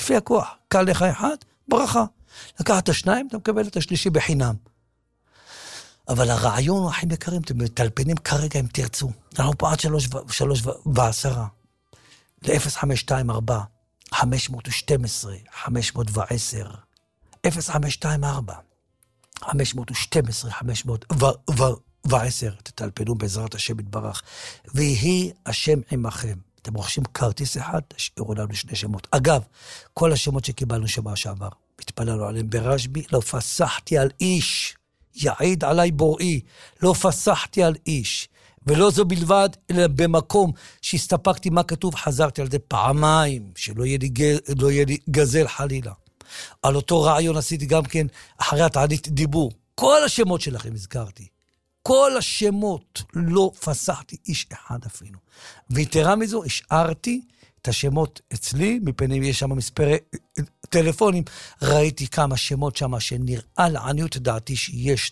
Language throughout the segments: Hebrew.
לפי הכוח. קל לך אחד, ברכה. לקחת את השניים, אתה מקבל את השלישי בחינם. אבל הרעיון הוא הכי יקרים, אתם מטלפנים כרגע אם תרצו. אנחנו פה עד 3:10. ל-0524, 512, 510, 0524, 512, 510, תטלפנו בעזרת השם יתברך, ויהי השם עמכם. אתם רוכשים כרטיס אחד, תשאירו לנו 2 שמות. אגב, כל השמות שקיבלנו שבוע שעבר, התפללנו עליהם ברשב"י, לא פסחתי על איש, יעיד עליי בוראי, לא פסחתי על איש, ולא זו בלבד, אלא במקום שהסתפקתי מה כתוב, חזרתי על זה פעמיים, שלא יהיה לי גזל חלילה. על אותו רעיון עשיתי גם כן, אחרי התענית דיבור, כל השמות שלכם הזכרתי, כל השמות, לא פסחתי איש אחד אפילו. ויתרה מזו, השארתי את השמות אצלי, מפני יש שם מספרי טלפונים, ראיתי כמה שמות שם שנראה לעניות דעתי שיש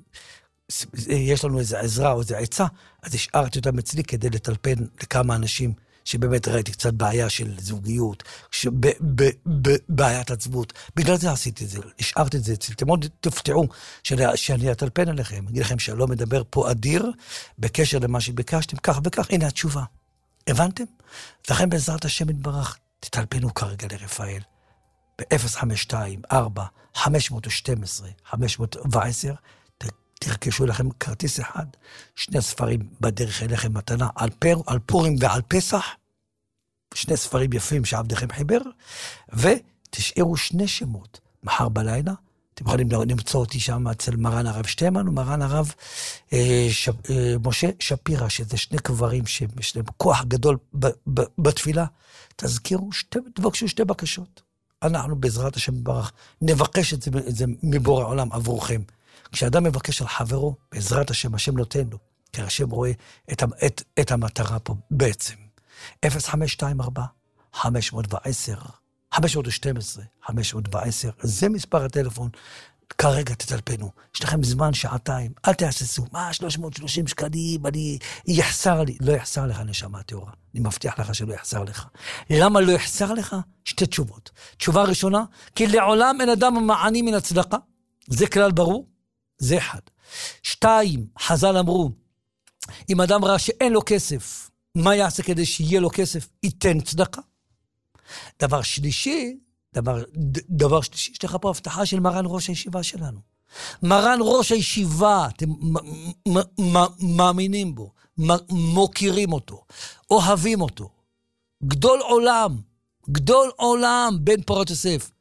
לנו איזו עזרה או איזו עצה, אז השארתי אותם אצלי כדי לטלפן לכמה אנשים שבאמת ראיתי קצת בעיה של זוגיות, בעיית עצבות. בגלל זה עשיתי את זה, השארתי את זה אצלי. אתם עוד תפתעו שאני אטלפן עליכם, אגיד לכם שלא מדבר פה אדיר, בקשר למה שביקשתם, כך וכך, הנה התשובה. הבנתם? לכן בעזרת השם יתברך, תטלפנו כרגע לרפאל, ב-052-4, 512, 510, תרכשו לכם כרטיס אחד, 2 ספרים בדרך אליכם מתנה, על פורים ועל פסח, 2 ספרים יפים שעבדכם חיבר, ותשאירו 2 שמות. מחר בלילה, אתם יכולים למצוא אותי שם אצל מרן הרב שטיימן, ומרן הרב משה שפירא, שזה 2 קברים שיש להם כוח גדול בתפילה. תזכירו, תבקשו 2 בקשות. אנחנו בעזרת השם יתברך נבקש את זה מבורא עולם עבורכם. כשאדם מבקש על חברו, בעזרת השם, השם נותן לו, כי השם רואה את המטרה פה בעצם. 0524, 510, 512, 510, זה מספר הטלפון, כרגע תטלפנו, יש לכם זמן 2 שעות, אל תעשסו, 330 שקלים, יחסר לי, לא יחסר לך נשמה תאורה, אני מבטיח לך שלא יחסר לך. למה לא יחסר לך? 2 תשובות. תשובה ראשונה, כי לעולם אין אדם מעני מן הצדקה, זה כלל ברור, זה 1. 2, חז"ל אמרו, אם אדם ראה שאין לו כסף, מה יעשה כדי שיהיה לו כסף? ייתן צדקה. דבר שלישי, יש לך פה הבטחה של מרן ראש הישיבה שלנו. מרן ראש הישיבה, אתם מאמינים בו, מוקירים אותו, אוהבים אותו. גדול עולם, בן פורת יוסף.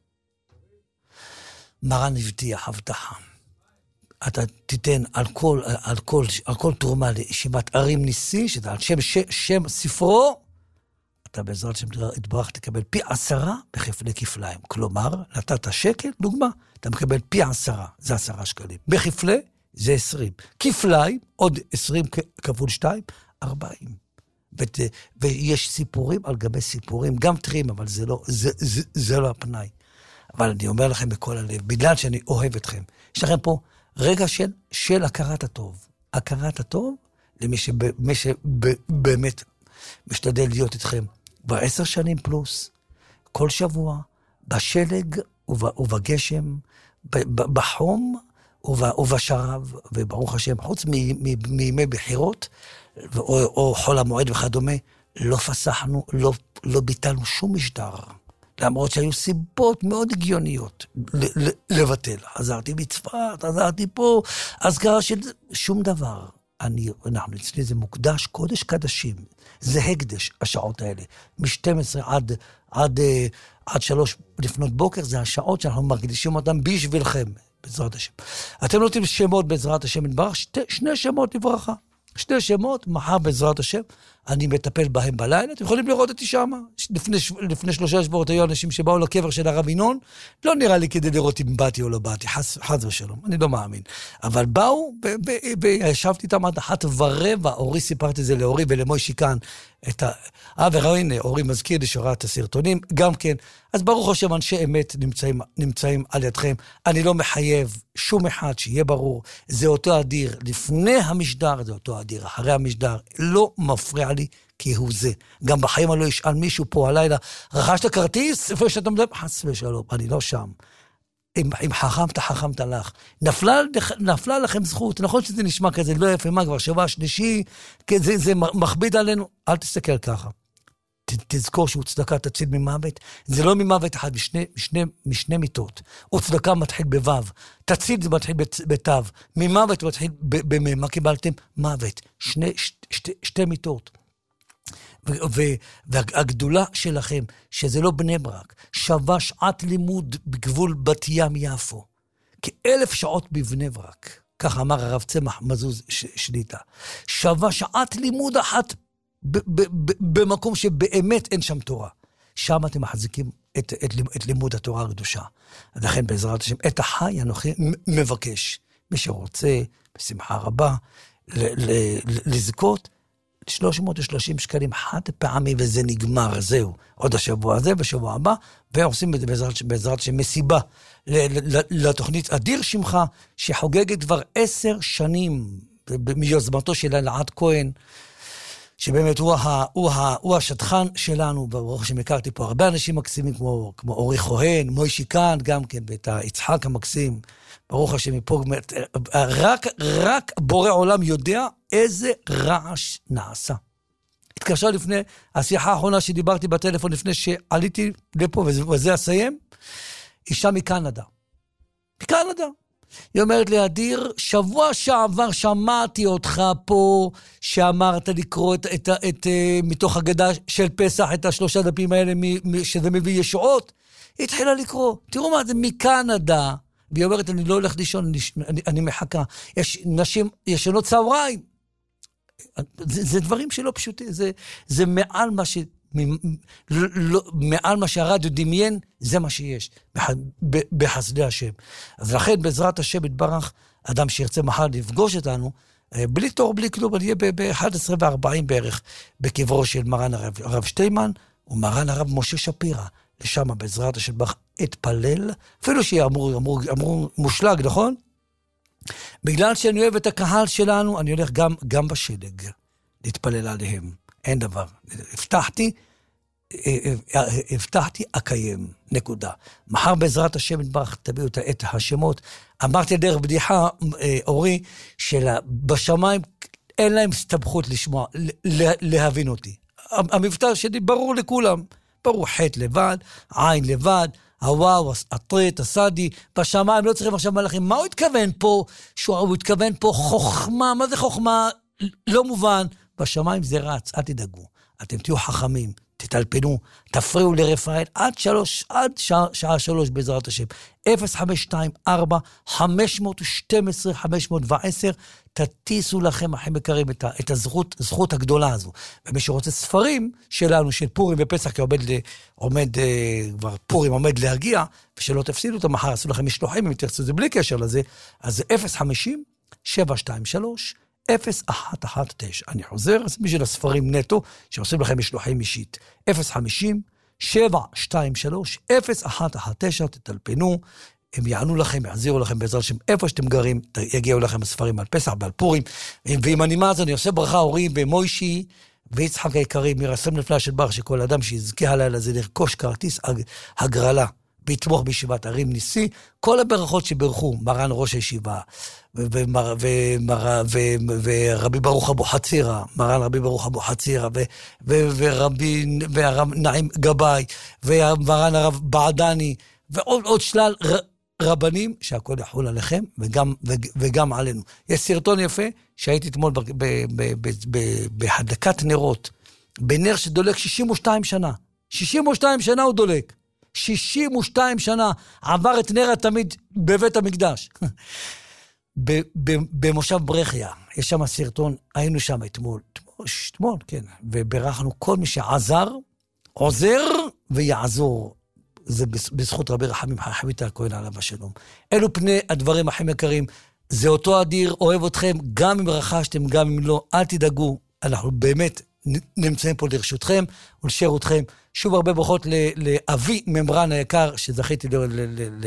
מרן הבטיח הבטחה. אתה תיתן על כל תרומה לישיבת ערים ניסי, שזה על שם ספרו, אתה בעזרת שם יתברך תקבל פי 10 בכפלי כפליים. כלומר, נתת שקל, דוגמה, אתה מקבל פי 10, זה 10 שקלים. בכפלי זה 20. כפליים, עוד 20 כפול 2, 40. ויש סיפורים על גבי סיפורים, גם טרים, אבל זה לא הפנאי. אבל אני אומר לכם בכל הלב, בגלל שאני אוהב אתכם, יש לכם פה רגע של הכרת הטוב. הכרת הטוב למי שבאמת משתדל להיות איתכם ב10 שנים פלוס, כל שבוע, בשלג ובגשם, בחום ובשרב, וברוך השם, חוץ מימי בחירות, או חול המועד וכדומה, לא פסחנו, לא ביטלנו שום משדר. למרות שהיו סיבות מאוד הגיוניות לבטל. עזרתי בצפת, עזרתי פה, אז קרה שום דבר. אנחנו אצלי זה מוקדש, קודש קדשים. זה הקדש, השעות האלה. מ-12 עד 3 לפנות בוקר, זה השעות שאנחנו מקדישים אותם בשבילכם, בעזרת השם. אתם נותנים שמות בעזרת השם יתברך, 2 שמות לברכה. 2 שמות, מחר בעזרת השם, אני מטפל בהם בלילה, אתם יכולים לראות אותי שם, לפני 3 שבועות היו אנשים שבאו לקבר של הרב ינון, לא נראה לי כדי לראות אם באתי או לא באתי, חס ושלום, אני לא מאמין, אבל באו, וישבתי איתם עד 1:15, אורי סיפרתי את זה לאורי ולמוישי כאן, והנה, אורי מזכיר לי שראה הסרטונים, גם כן, אז ברוך השם, אנשי אמת נמצאים על ידכם, אני לא מחייב שום אחד שיהיה ברור, זה אותו אדיר, לפני המשדר זה אותו אדיר, אחרי המשדר, לא מפריע לי כי הוא זה. גם בחיים אני לא ישאל מישהו פה הלילה, רכשת כרטיס? איפה שאתה מדבר? חס ושלום, אני לא שם. אם חכמת לך. נפלה לכם זכות. נכון שזה נשמע כזה, לא יפה מה, כבר שבוע שלישי, זה מכביד עלינו. אל תסתכל ככה. תזכור שהוא צדקה תציל ממוות. זה לא ממוות אחד, משני מיתות. או צדקה מתחיל בוו. תציל זה מתחיל בתו. ממוות מתחיל במם. מה קיבלתם? מוות. שתי מיתות. והגדולה שלכם, שזה לא בני ברק, שווה שעת לימוד בגבול בת ים יפו. כ1,000 שעות בבני ברק. כך אמר הרב צמח מזוז שליטה. שווה שעת לימוד אחת במקום שבאמת אין שם תורה. שם אתם מחזיקים את לימוד התורה הקדושה. לכן בעזרת השם, את החי אנוכי מבקש. מי שרוצה, בשמחה רבה, לזכות, 330 שקלים חד פעמי, וזה נגמר, זהו. עוד השבוע הזה, בשבוע הבא, ועושים בעזרת השם מסיבה לתוכנית אדיר שמך, שחוגגת כבר 10 שנים, מיוזמתו של אלעד כהן, שבאמת הוא השטחן שלנו, ברוך שמכרתי פה הרבה אנשים מקסימים, כמו אורי כהן, מוישי כאן, גם כן, ואת יצחק המקסים, ברוך השם מפה, רק בורא עולם יודע איזה רעש נעשה. התקשר לפני, השיחה האחרונה שדיברתי בטלפון, לפני שעליתי לפה, וזה אסיים, אישה מקנדה. היא אומרת לי, אדיר, שבוע שעבר שמעתי אותך פה, שאמרת לקרוא את מתוך הגדה של פסח, את 3 דפים האלה, שזה מביא ישועות. היא התחילה לקרוא. תראו מה, זה מקנדה. והיא אומרת, אני לא הולך לישון, אני מחכה. יש נשים ישנות צהריים. זה דברים שלא פשוטים. זה מעל מה שהרדיו דמיין, זה מה שיש, בחסדי השם. אז לכן, בעזרת השם יתברך, אדם שירצה מחר לפגוש אותנו, בלי תור, בלי כלום, אני אהיה ב-11:40 בערך, בקברו של מרן הרב שטיימן, ומרן הרב משה שפירא, לשם בעזרת השם יתברך, אתפלל, אפילו שאמרו מושלג, נכון? בגלל שאני אוהב את הקהל שלנו, אני הולך גם בשלג, להתפלל עליהם. אין דבר. הבטחתי, אקיים, נקודה. מחר בעזרת השם יתברך, תביאו את השמות. אמרתי דרך בדיחה, אורי, שבשמיים אין להם הסתבכות לשמוע, להבין אותי. המבטא שלי ברור לכולם. ברור חטא לבד, עין לבד, הוואו, הטרט, הסדי, בשמיים לא צריכים עכשיו מלאכים. מה הוא התכוון פה? הוא התכוון פה חוכמה. מה זה חוכמה? לא מובן. בשמיים זה רץ, אל תדאגו. אתם תהיו חכמים, תטלפנו, תפריעו לרפאל עד שעה 3 בעזרת השם. 0524-512-510, תטיסו לכם, אחים יקרים, את הזכות הגדולה הזו. ומי שרוצה ספרים שלנו, של פורים ופסח, כי כבר פורים עומד להגיע, ושלא תפסידו אותם מחר, עשו לכם משלוחים, אם תרצו זה בלי קשר לזה, אז זה 050-723-0119. אני חוזר, אז בשביל הספרים נטו, שעושים לכם משלוחים אישית. 050-723-0119, תטלפנו, הם יענו לכם, יעזירו לכם בעזרת השם, איפה שאתם גרים, יגיעו לכם הספרים על פסח, ועל פורים, ועם הנימה הזו אני עושה ברכה הורים במוישי, ויצחק היקרים, מרסם נפלא של בר, שכל אדם שיזכה הלילה זה לרכוש כרטיס הגרלה, ויתמוך בישיבת ערים ניסי, כל הברכות שברכו, מרן ראש הישיבה, ורבי ברוך אבו חצירה, מרן רבי ברוך אבו חצירה, ורבי נעים גבאי, ומרן הרב בעדני, ועוד שלל רבנים, שהכל יחול עליכם, וגם עלינו. יש סרטון יפה, שהייתי אתמול בהדלקת נרות, בנר שדולק 62 שנה. 62 שנה הוא דולק. 62 שנה עבר את נר התמיד בבית המקדש. במושב ברכיה, יש שם סרטון, היינו שם אתמול, כן, וברכנו כל מי שעזר, עוזר ויעזור. זה בזכות רבי רחמים חביתה הכהן עליו השלום. אלו פני הדברים הכי יקרים, זה אותו אדיר, אוהב אתכם, גם אם רכשתם, גם אם לא, אל תדאגו, אנחנו באמת נמצאים פה לרשותכם ולשירותכם. שוב הרבה ברכות לאבי ממרן היקר, שזכיתי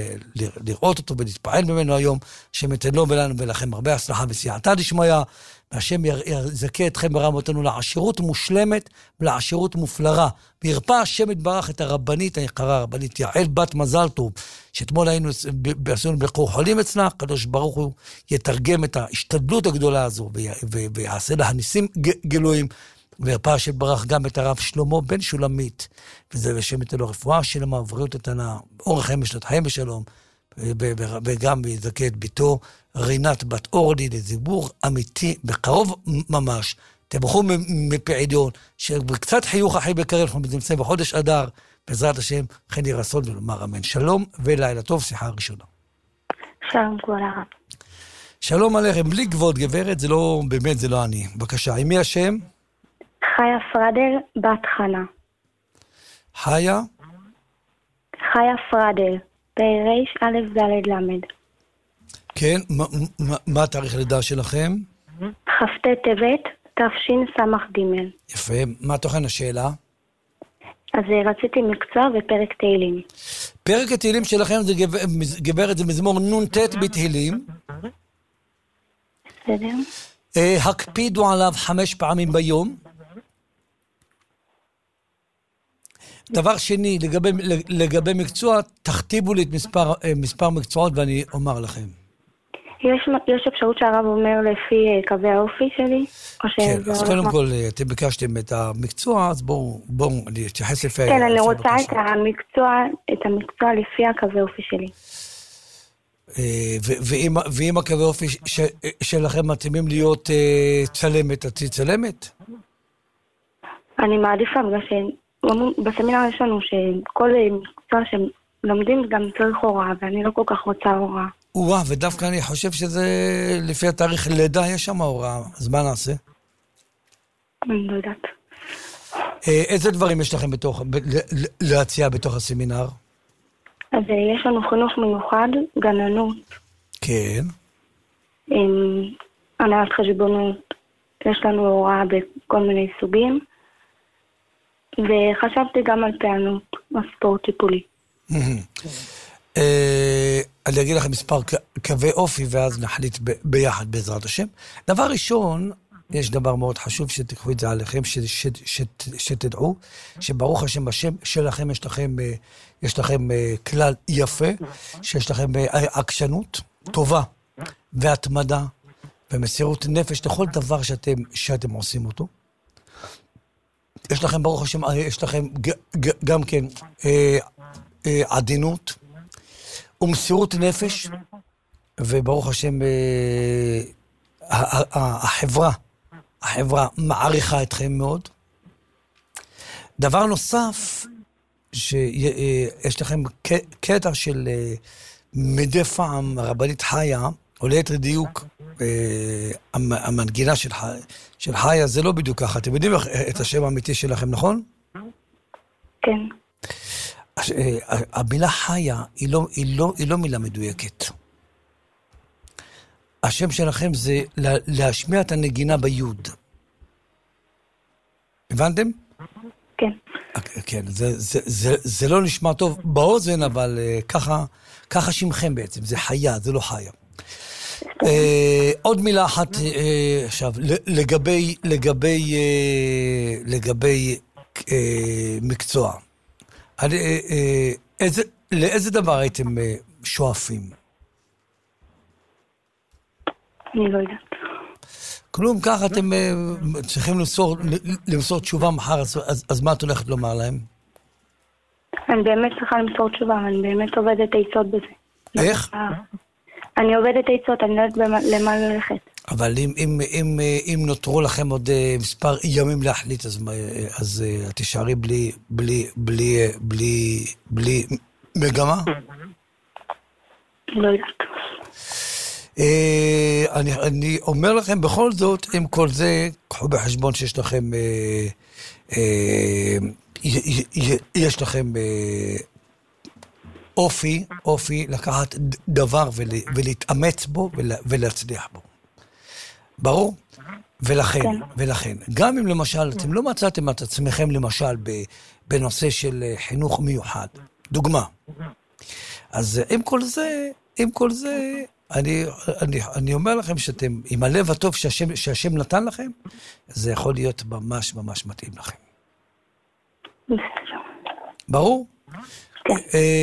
לראות אותו ולהתפעל ממנו היום, שמתן לו ולנו ולכם הרבה הצלחה וסייעתא דשמיא, והשם יזכה אתכם ברמותינו לעשירות מושלמת ולעשירות מופלרה. וירפא השם יתברך את הרבנית היקרה, הרבנית יעל בת מזל טוב, שאתמול עשינו ביקור חולים אצלה, הקדוש ברוך הוא יתרגם את ההשתדלות הגדולה הזו, ויעשה לה ניסים גלויים, וירפא השם יתברך גם את הרב שלמה בן שולמית, וזה בשם ייתן לו רפואה שלמה, ובריאות איתנה, אורך חיים ושנות חיים ושלום, וגם יזכה את ביתו רינת בת אורלי לזיבור אמיתי בקרוב ממש. תבחרו מפי עליון, שקצת חיוך אחי בקרב, אנחנו נמצאים בחודש אדר, בעזרת השם, כן יהי רצון ולומר אמן. שלום ולילה טוב, שיחה ראשונה. שלום כבוד הרב. שלום עליכם, בלי כבוד גברת, זה לא, באמת זה לא אני. בבקשה, עם מי השם? חיה פרדל, בת חנה. חיה? חיה פרדל, פרש א' ד' למד. כן, מה התאריך לידה שלכם? כ"ט טבת, תשס"ג. יפה, מה תוכן השאלה? אז רציתי מקצוע ופרק תהילים. פרק התהילים שלכם זה גברת, זה מזמור נ"ט בתהילים. בסדר. הקפידו עליו 5 פעמים ביום. דבר שני, לגבי מקצוע, תכתיבו לי את מספר מקצועות ואני אומר לכם. יש אפשרות שהרב אומר לפי קווי האופי שלי? כן, אז קודם כל, אתם ביקשתם את המקצוע, אז בואו נתייחס לפי... כן, אני רוצה את המקצוע לפי הקווי האופי שלי. ואם הקווי האופי שלכם מתאימים להיות צלמת, את צלמת? אני מעדיפה, בגלל שבסמינר יש לנו שכל מקצוע שלומדים גם צריך הוראה, ואני לא כל כך רוצה הוראה. ודווקא אני חושב שזה לפי התאריך לידה יש שם הוראה, אז מה נעשה? אני לא יודעת. איזה דברים יש לכם להציע בתוך הסמינר? אז יש לנו חינוך מיוחד, גננות. כן. הנהלת חשבונות, יש לנו הוראה בכל מיני סוגים, וחשבתי גם על פענות, הספורט טיפולי. אני אגיד לכם מספר קווי אופי, ואז נחליט ביחד בעזרת השם. דבר ראשון, יש דבר מאוד חשוב שתקחו את זה עליכם, שתדעו, שברוך השם בשם שלכם יש לכם כלל יפה, שיש לכם עקשנות טובה, והתמדה, ומסירות נפש לכל דבר שאתם עושים אותו. יש לכם ברוך השם, יש לכם גם כן עדינות, ומסירות נפש, וברוך השם, החברה מעריכה אתכם מאוד. דבר נוסף, שיש לכם קטע של מדי פעם רבנית חיה, או ליתר דיוק, המנגינה של חיה, זה לא בדיוק ככה. אתם יודעים את השם האמיתי שלכם, נכון? כן. המילה חיה היא לא מילה מדויקת. השם שלכם זה להשמיע את הנגינה ביוד. הבנתם? כן. כן, זה לא נשמע טוב באוזן, אבל ככה שמכם בעצם, זה חיה, זה לא חיה. עוד מילה אחת עכשיו, לגבי מקצוע. לאיזה דבר הייתם שואפים? אני לא יודעת. כלום, ככה אתם צריכים למסור תשובה מחר, אז מה את הולכת לומר להם? אני באמת צריכה למסור תשובה, אני באמת עובדת עצות בזה. איך? אני עובדת עצות, אני לא יודעת למה ללכת. אבל אם נותרו לכם עוד מספר ימים להחליט, אז תישארי בלי מגמה? לא יודעת. אני אומר לכם בכל זאת, עם כל זה, קחו בחשבון שיש לכם, יש לכם אופי לקחת דבר ולהתאמץ בו ולהצליח בו. ברור? ולכן, גם אם למשל, אתם לא מצאתם את עצמכם למשל בנושא של חינוך מיוחד, דוגמה. אז עם כל זה, אני אומר לכם שאתם, עם הלב הטוב שהשם נתן לכם, זה יכול להיות ממש ממש מתאים לכם. ברור? כן.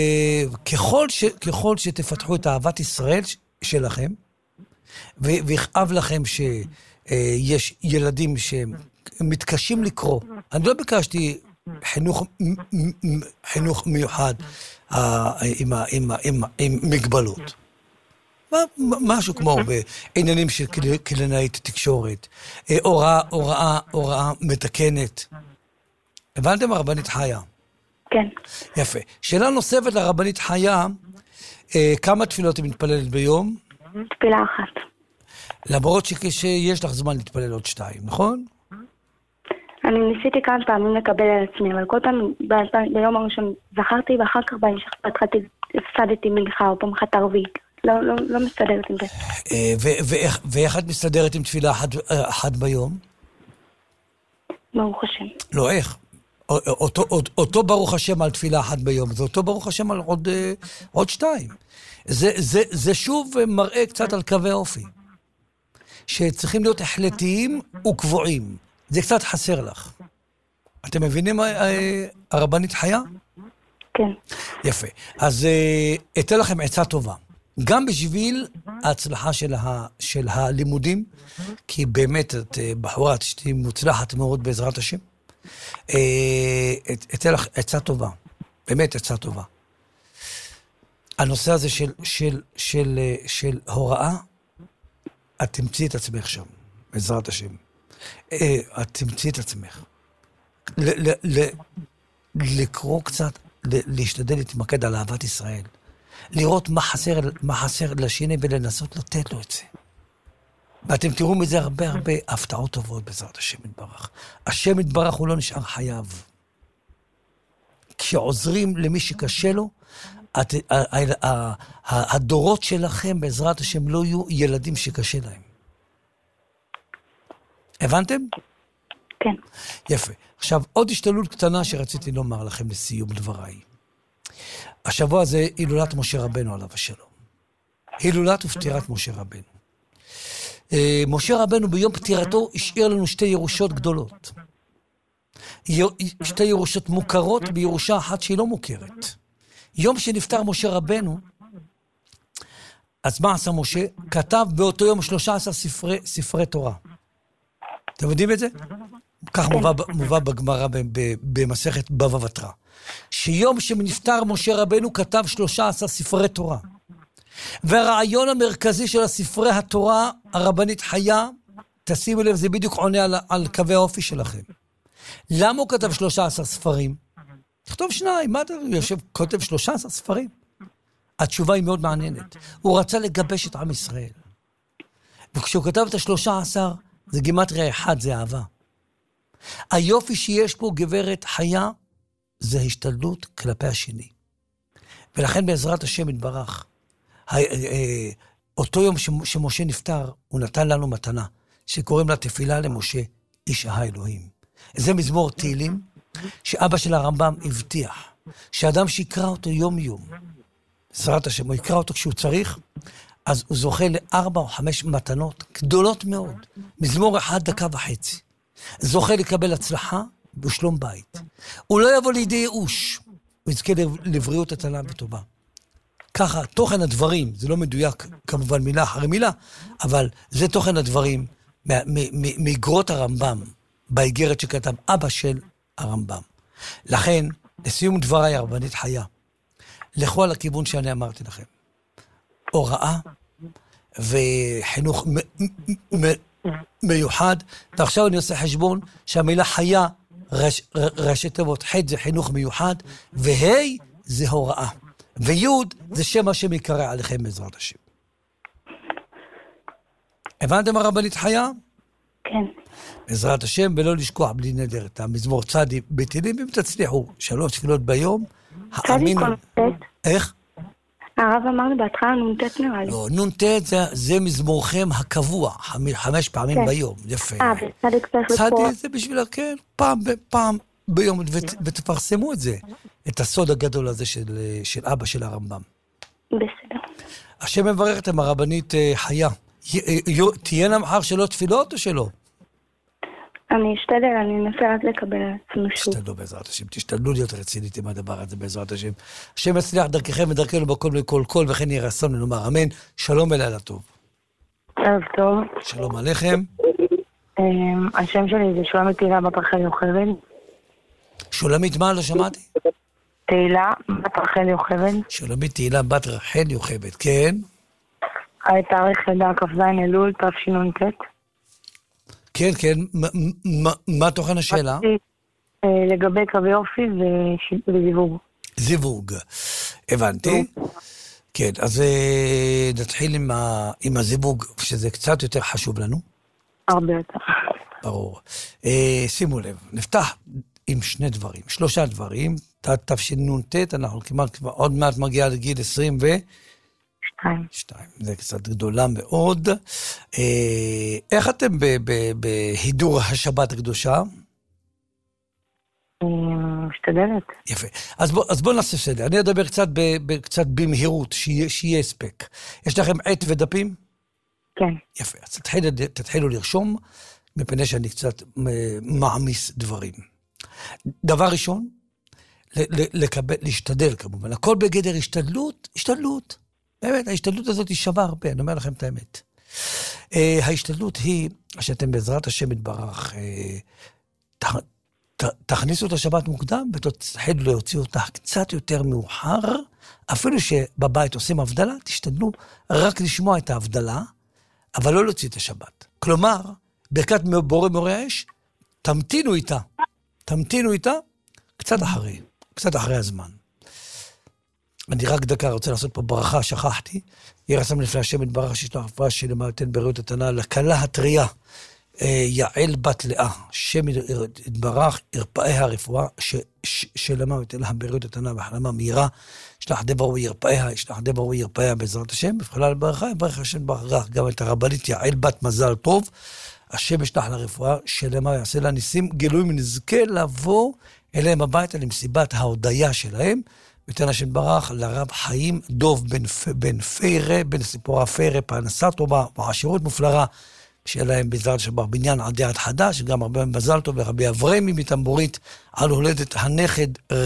ככל שתפתחו את אהבת ישראל שלכם, ויכאב לכם שיש ילדים שמתקשים לקרוא, אני לא ביקשתי חינוך מיוחד עם מגבלות. משהו כמו בעניינים של קלינאית תקשורת, הוראה מתקנת. הבנתם, הרבנית חיה? כן. יפה. שאלה נוספת לרבנית חיה, כמה תפילות היא מתפללת ביום? תפילה אחת. למרות שיש לך זמן להתפלל עוד 2, נכון? אני ניסיתי כמה פעמים לקבל על עצמי, אבל כל פעם ביום הראשון זכרתי, ואחר כך בהמשך הפסדתי מנחה או פעם ערבית. לא מסתדרת עם זה. ואיך את מסתדרת עם תפילה אחת ביום? ברוך השם. לא, איך? אותו ברוך השם על תפילה אחת ביום, זה אותו ברוך השם על עוד 2. זה שוב מראה קצת על קווי אופי. שצריכים להיות החלטיים וקבועים. זה קצת חסר לך. אתם מבינים, הרבנית חיה? כן. יפה. אז אתן לכם עצה טובה. גם בשביל ההצלחה של הלימודים, כי באמת את בחורה שתהי מוצלחת מאוד בעזרת השם, אתן לך עצה טובה. באמת עצה טובה. הנושא הזה של הוראה, את תמציא את עצמך שם, בעזרת השם. את תמציא את עצמך. לקרוא קצת, להשתדל להתמקד על אהבת ישראל. לראות מה חסר לשני ולנסות לתת לו את זה. ואתם תראו מזה הרבה הפתעות טובות בעזרת השם יתברך. השם יתברך הוא לא נשאר חייב. כשעוזרים למי שקשה לו, הדורות שלכם בעזרת השם לא יהיו ילדים שקשה להם. הבנתם? כן. יפה. עכשיו, עוד השתללות קטנה שרציתי לומר לכם לסיום דבריי. השבוע הזה הילולת משה רבנו עליו השלום. הילולת ופטירת משה רבנו. משה רבנו ביום פטירתו השאיר לנו 2 ירושות גדולות. 2 ירושות מוכרות בירושה אחת שהיא לא מוכרת. יום שנפטר משה רבנו, אז מה עשה משה? כתב באותו יום 13 ספרי תורה. אתם יודעים את זה? כך מובא בגמרא במסכת בבא בתרא. שיום שנפטר משה רבנו כתב 13 ספרי תורה. והרעיון המרכזי של הספרי התורה, הרבנית חיה, תשימו לב, זה בדיוק עונה על קווי האופי שלכם. למה הוא כתב 13 ספרים? תכתוב 2, מה אתה יושב, כותב 13 ספרים? התשובה היא מאוד מעניינת. הוא רצה לגבש את עם ישראל. וכשהוא כתב את 13, זה גימטריה 1, זה אהבה. היופי שיש פה, גברת חיה, זה השתדלות כלפי השני. ולכן בעזרת השם יתברך, אותו יום שמשה נפטר, הוא נתן לנו מתנה, שקוראים לה תפילה למשה, איש האלוהים. זה מזמור תהילים, שאבא של הרמב"ם הבטיח, שאדם שיקרא אותו יום יום, בעזרת השם, הוא יקרא אותו כשהוא צריך, אז הוא זוכה ל4 או 5 מתנות גדולות מאוד. מזמור 1 דקה וחצי. זוכה לקבל הצלחה בשלום בית. הוא לא יבוא לידי ייאוש, הוא יזכה לבריאות איתנה וטובה. ככה, תוכן הדברים, זה לא מדויק כמובן מילה אחרי מילה, אבל זה תוכן הדברים מאגרות הרמב"ם, באיגרת שכתב אבא של הרמב"ם. לכן, לסיום דבריי הרבנית חיה, לכו על הכיוון שאני אמרתי לכם. הוראה וחינוך מיוחד, ועכשיו אני עושה חשבון שהמילה חיה, ראשי תיבות, ח' זה חינוך מיוחד, וה' זה הוראה. וי' זה שם השם יקרא עליכם בעזרת השם. הבנתם הרבנית חיה? כן. בעזרת השם, ולא לשכוח בלי נדר את המזמור צדי בתהילים, אם תצליחו 3 תפילות ביום, צדי קונטט. איך? הרב אמרנו בהתחלה נ"ט נראה לי. לא, נ"ט זה מזמורכם הקבוע, 5 פעמים ביום, יפה. וצדיק צריך לקרוא. צדי זה בשביל, כן, פעם ביום, ותפרסמו את זה, את הסוד הגדול הזה של אבא של הרמב"ם. בסדר. השם מברך אתם, הרבנית חיה. תהיינה מחר שלא תפילות או שלא? אני אשתדל, אני אנסה רק לקבל על עצמנו שוב. תשתדלו בעזרת השם, תשתדלו להיות רצינית עם הדבר הזה בעזרת השם. השם יצליח דרככם ודרכנו בכל וכל כל, וכן יהיה רצון ונאמר אמן. שלום ולילה טוב. ערב טוב. שלום עליכם. השם שלי זה שולמית תהילה בת רחל יוכבד. שולמית מה? לא שמעתי? תהילה בת רחל יוכבד. שולמית תהילה בת רחל יוכבד, כן. תאריך לידה כ"ז אלול תשנ"ט. כן, כן. מה תוכן השאלה? לגבי קווי אופי וזיווג. זיווג. הבנתי. כן, אז נתחיל עם הזיווג, שזה קצת יותר חשוב לנו. הרבה יותר. ברור. שימו לב, נפתח עם שני דברים, שלושה דברים. תשנ"ט, אנחנו כמעט עוד מעט מגיע לגיל 22. זה קצת גדולה מאוד. איך אתם בהידור השבת הקדושה? משתדלת. יפה. אז בואו נעשה סדר. אני אדבר קצת במהירות, שיהיה הספק. יש לכם עת ודפים? כן. יפה. אז תתחילו לרשום, מפני שאני קצת מעמיס דברים. דבר ראשון, להשתדל כמובן. הכל בגדר השתדלות. באמת, ההשתדלות הזאת היא שווה הרבה, אני אומר לכם את האמת. ההשתדלות היא שאתם בעזרת השם יתברך, תכניסו את השבת מוקדם, ותתחילו להוציא אותה קצת יותר מאוחר, אפילו שבבית עושים הבדלה, תשתדלו רק לשמוע את ההבדלה, אבל לא להוציא את השבת. כלומר, ברכת בורא מורה האש, תמתינו איתה קצת אחרי הזמן. אני רק דקה רוצה לעשות פה ברכה, שכחתי. יהיה רצון לפני השם יתברך שישלח רפואה שלמה ייתן בריאות איתנה לכלה הטריה, יעל בת לאה, שם יתברך ירפאיה הרפואה שלמה ייתן לה בריאות איתנה והחלמה מהירה, ישלח דבר וירפאיה, ישלח דבר וירפאיה בעזרת השם, ובכלל ברכה, יברך השם ברך גם את הרבנית יעל בת מזל טוב, השם ישלח לרפואה שלמה, יעשה לה ניסים גלויים, נזכה לבוא אליהם הביתה למסיבת ההודיה שלהם, ותן השם ברח לרב חיים דוב בן פיירה, בן סיפורה פיירה, פרנסה טובה ועשירות מופלרה, שיהיה להם בעזרת השם בניין עד יעד חדש, גם הרבה מזל טוב לרבי אברמי מטמבורית, על הולדת הנכד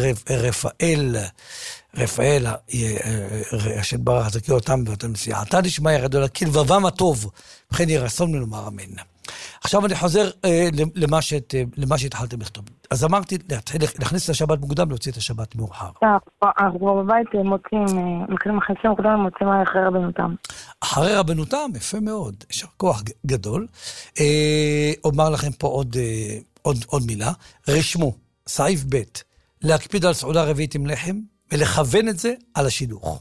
רפאל, השם ברח זכי אותם ואתם סייעתה לשמה ירדו לקיל ובם הטוב, וכן יהיה רצון ונאמר אמן. עכשיו אני חוזר למה שהתחלתם לכתוב. אז אמרתי, להכניס את השבת מוקדם, להוציא את השבת מאוחר. אנחנו כבר בבית מקרים מכניסים מוקדם, מוצאים אחרי רבנותם. אחרי רבנותם, יפה מאוד. יש כוח גדול. אומר לכם פה עוד מילה. רשמו, סעיף ב', להקפיד על סעודה רביעית עם לחם, ולכוון את זה על השידוך.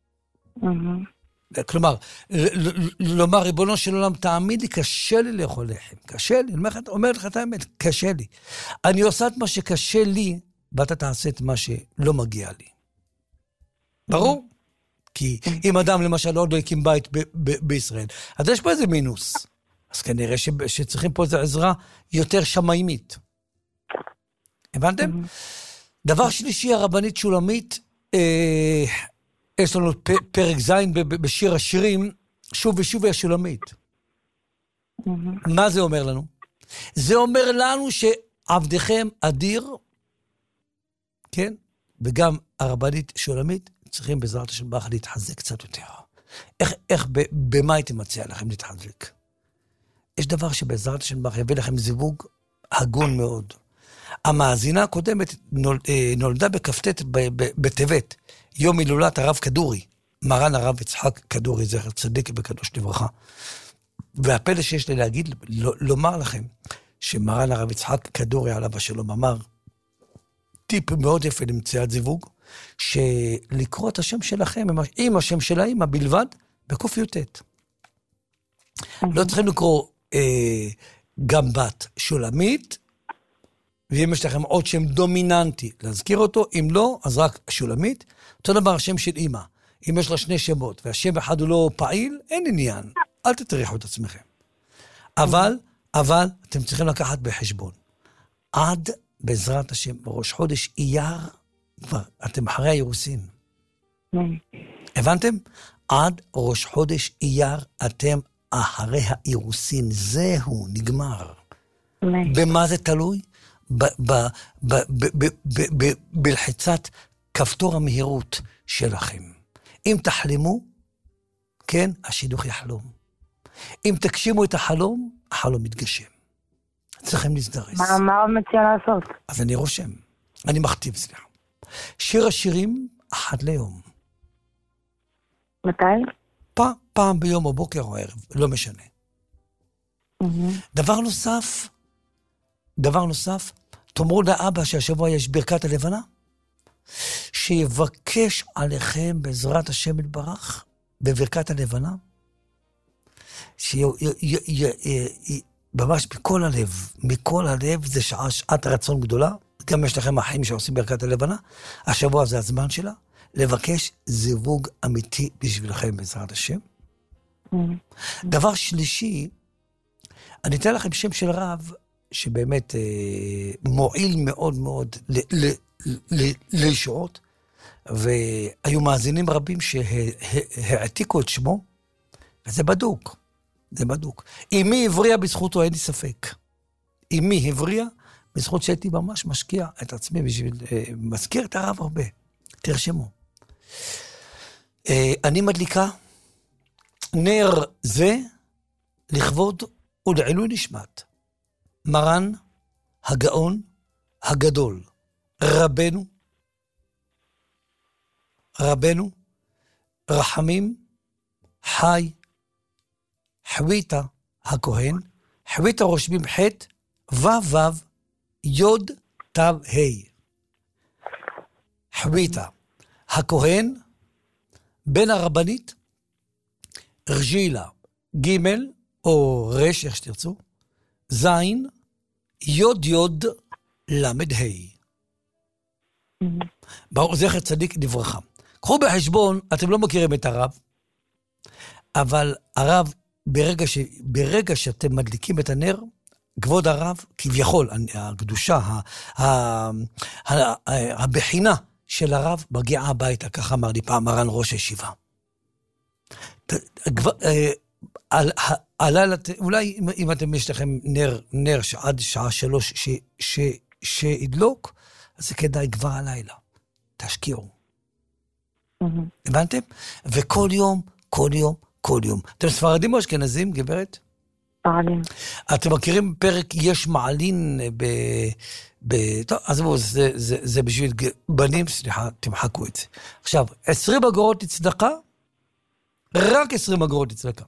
כלומר, לומר, ריבונו של עולם, תעמיד לי, קשה לי לאכול לחם, קשה לי, אני אומר לך את האמת, קשה לי. אני עושה את מה שקשה לי, ואתה תעשה את מה שלא מגיע לי. ברור? כי אם אדם למשל עוד לא הקים בית בישראל, אז יש פה איזה מינוס. אז כנראה שצריכים פה איזו עזרה יותר שמיימית. הבנתם? דבר שלישי, הרבנית שולמית, יש לנו פרק זין בשיר השירים, שוב ושוב השולמית. מה זה אומר לנו? זה אומר לנו שעבדכם אדיר, כן? וגם הרבנית שולמית צריכים בעזרת השם ברוך להתחזק קצת יותר. במה הייתי מציע לכם להתחזק? יש דבר שבעזרת השם ברוך יביא לכם זיווג הגון מאוד. המאזינה הקודמת נולדה בכ"ט בטבת, יום הילולת הרב כדורי, מרן הרב יצחק כדורי, זכר צדיק וקדוש לברכה. והפלא שיש לי להגיד, לומר לכם, שמרן הרב יצחק כדורי עליו השלום אמר, טיפ מאוד יפה למציאת זיווג, שלקרוא את השם שלכם עם השם של האמא בלבד, בק"ט. לא צריכים לקרוא גם בת שולמית, ואם יש לכם עוד שם דומיננטי, להזכיר אותו, אם לא, אז רק שולמית. אותו דבר השם של אמא. אם יש לה שני שמות, והשם אחד הוא לא פעיל, אין עניין. אל תטריחו את עצמכם. אבל אתם צריכים לקחת בחשבון. עד בעזרת השם, בראש חודש אייר, כבר, אתם אחרי הירוסין. הבנתם? עד ראש חודש אייר אתם אחרי האירוסין. זהו, נגמר. במה זה תלוי? בלחיצת כפתור המהירות שלכם. אם תחלמו, כן, השידוך יחלום. אם תגשימו את החלום, החלום מתגשם. צריכים להזדרס. מה עוד מציע לעשות? אז אני רושם. אני מכתיב, סליחה. שיר השירים, אחת ליום. מתי? פעם ביום או בוקר או ערב, לא משנה. דבר נוסף, תאמרו לאבא שהשבוע יש ברכת הלבנה, שיבקש עליכם בעזרת השם יתברך, בברכת הלבנה, ממש מכל הלב, זה שעת רצון גדולה, גם יש לכם אחים שעושים ברכת הלבנה, השבוע זה הזמן שלה, לבקש זיווג אמיתי בשבילכם בעזרת השם. דבר שלישי, אני אתן לכם שם של רב, שבאמת מועיל מאוד מאוד לישועות, והיו מאזינים רבים שהעתיקו את שמו, וזה בדוק, זה בדוק. אמי הבריאה בזכותו, אין לי ספק. אמי הבריאה בזכות שהייתי ממש משקיע את עצמי בשביל, מזכיר את הרב הרבה. תרשמו. אני מדליקה נר זה לכבוד ולעילוי נשמת מרן הגאון הגדול, רבנו רחמים חי חוויתה הכהן, חוויתה רושמים ח' ו' יוד ת' ה'. חוויתה הכהן, בן הרבנית, רג'ילה ג' או רש, איך שתרצו, זין, יוד למד ה'. ברוך זכר צדיק לברכה. קחו בחשבון, אתם לא מכירים את הרב, אבל הרב, ברגע שאתם מדליקים את הנר, כבוד הרב, כביכול, הקדושה, הבחינה של הרב, מגיעה הביתה, ככה אמר לי פעם מרן ראש הישיבה. אולי אם אתם יש לכם נר שעד שעה 3 שידלוק, אז זה כדאי כבר הלילה. תשקיעו. הבנתם? וכל יום. אתם ספרדים או אשכנזים, גברת? ספרדים. אתם מכירים פרק יש מעלין טוב, אז בואו, זה בשביל בנים, סליחה, תמחקו את זה. עכשיו, 20 אגורות לצדקה, רק 20 אגורות לצדקה.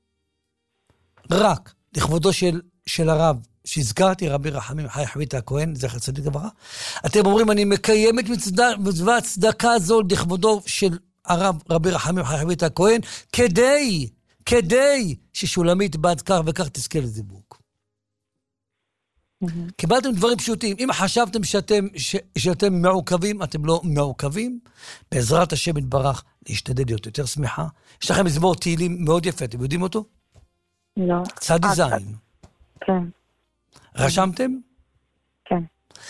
רק לכבודו של הרב, שהזכרתי, רבי רחמים חי חוויתה הכהן, זכר צדיק לברכה, אתם אומרים, אני מקיים את מצוות צדקה זו לכבודו של הרב רבי רחמים חי חוויתה הכהן, כדי ששולמית בת כך וכך תזכה לזיווג. קיבלתם דברים פשוטים. אם חשבתם שאתם מעוכבים, אתם לא מעוכבים. בעזרת השם יתברך, להשתדל להיות יותר שמחה. יש לכם מזמור תהילים מאוד יפה, אתם יודעים אותו? לא. צדי זין. כן. רשמתם? כן.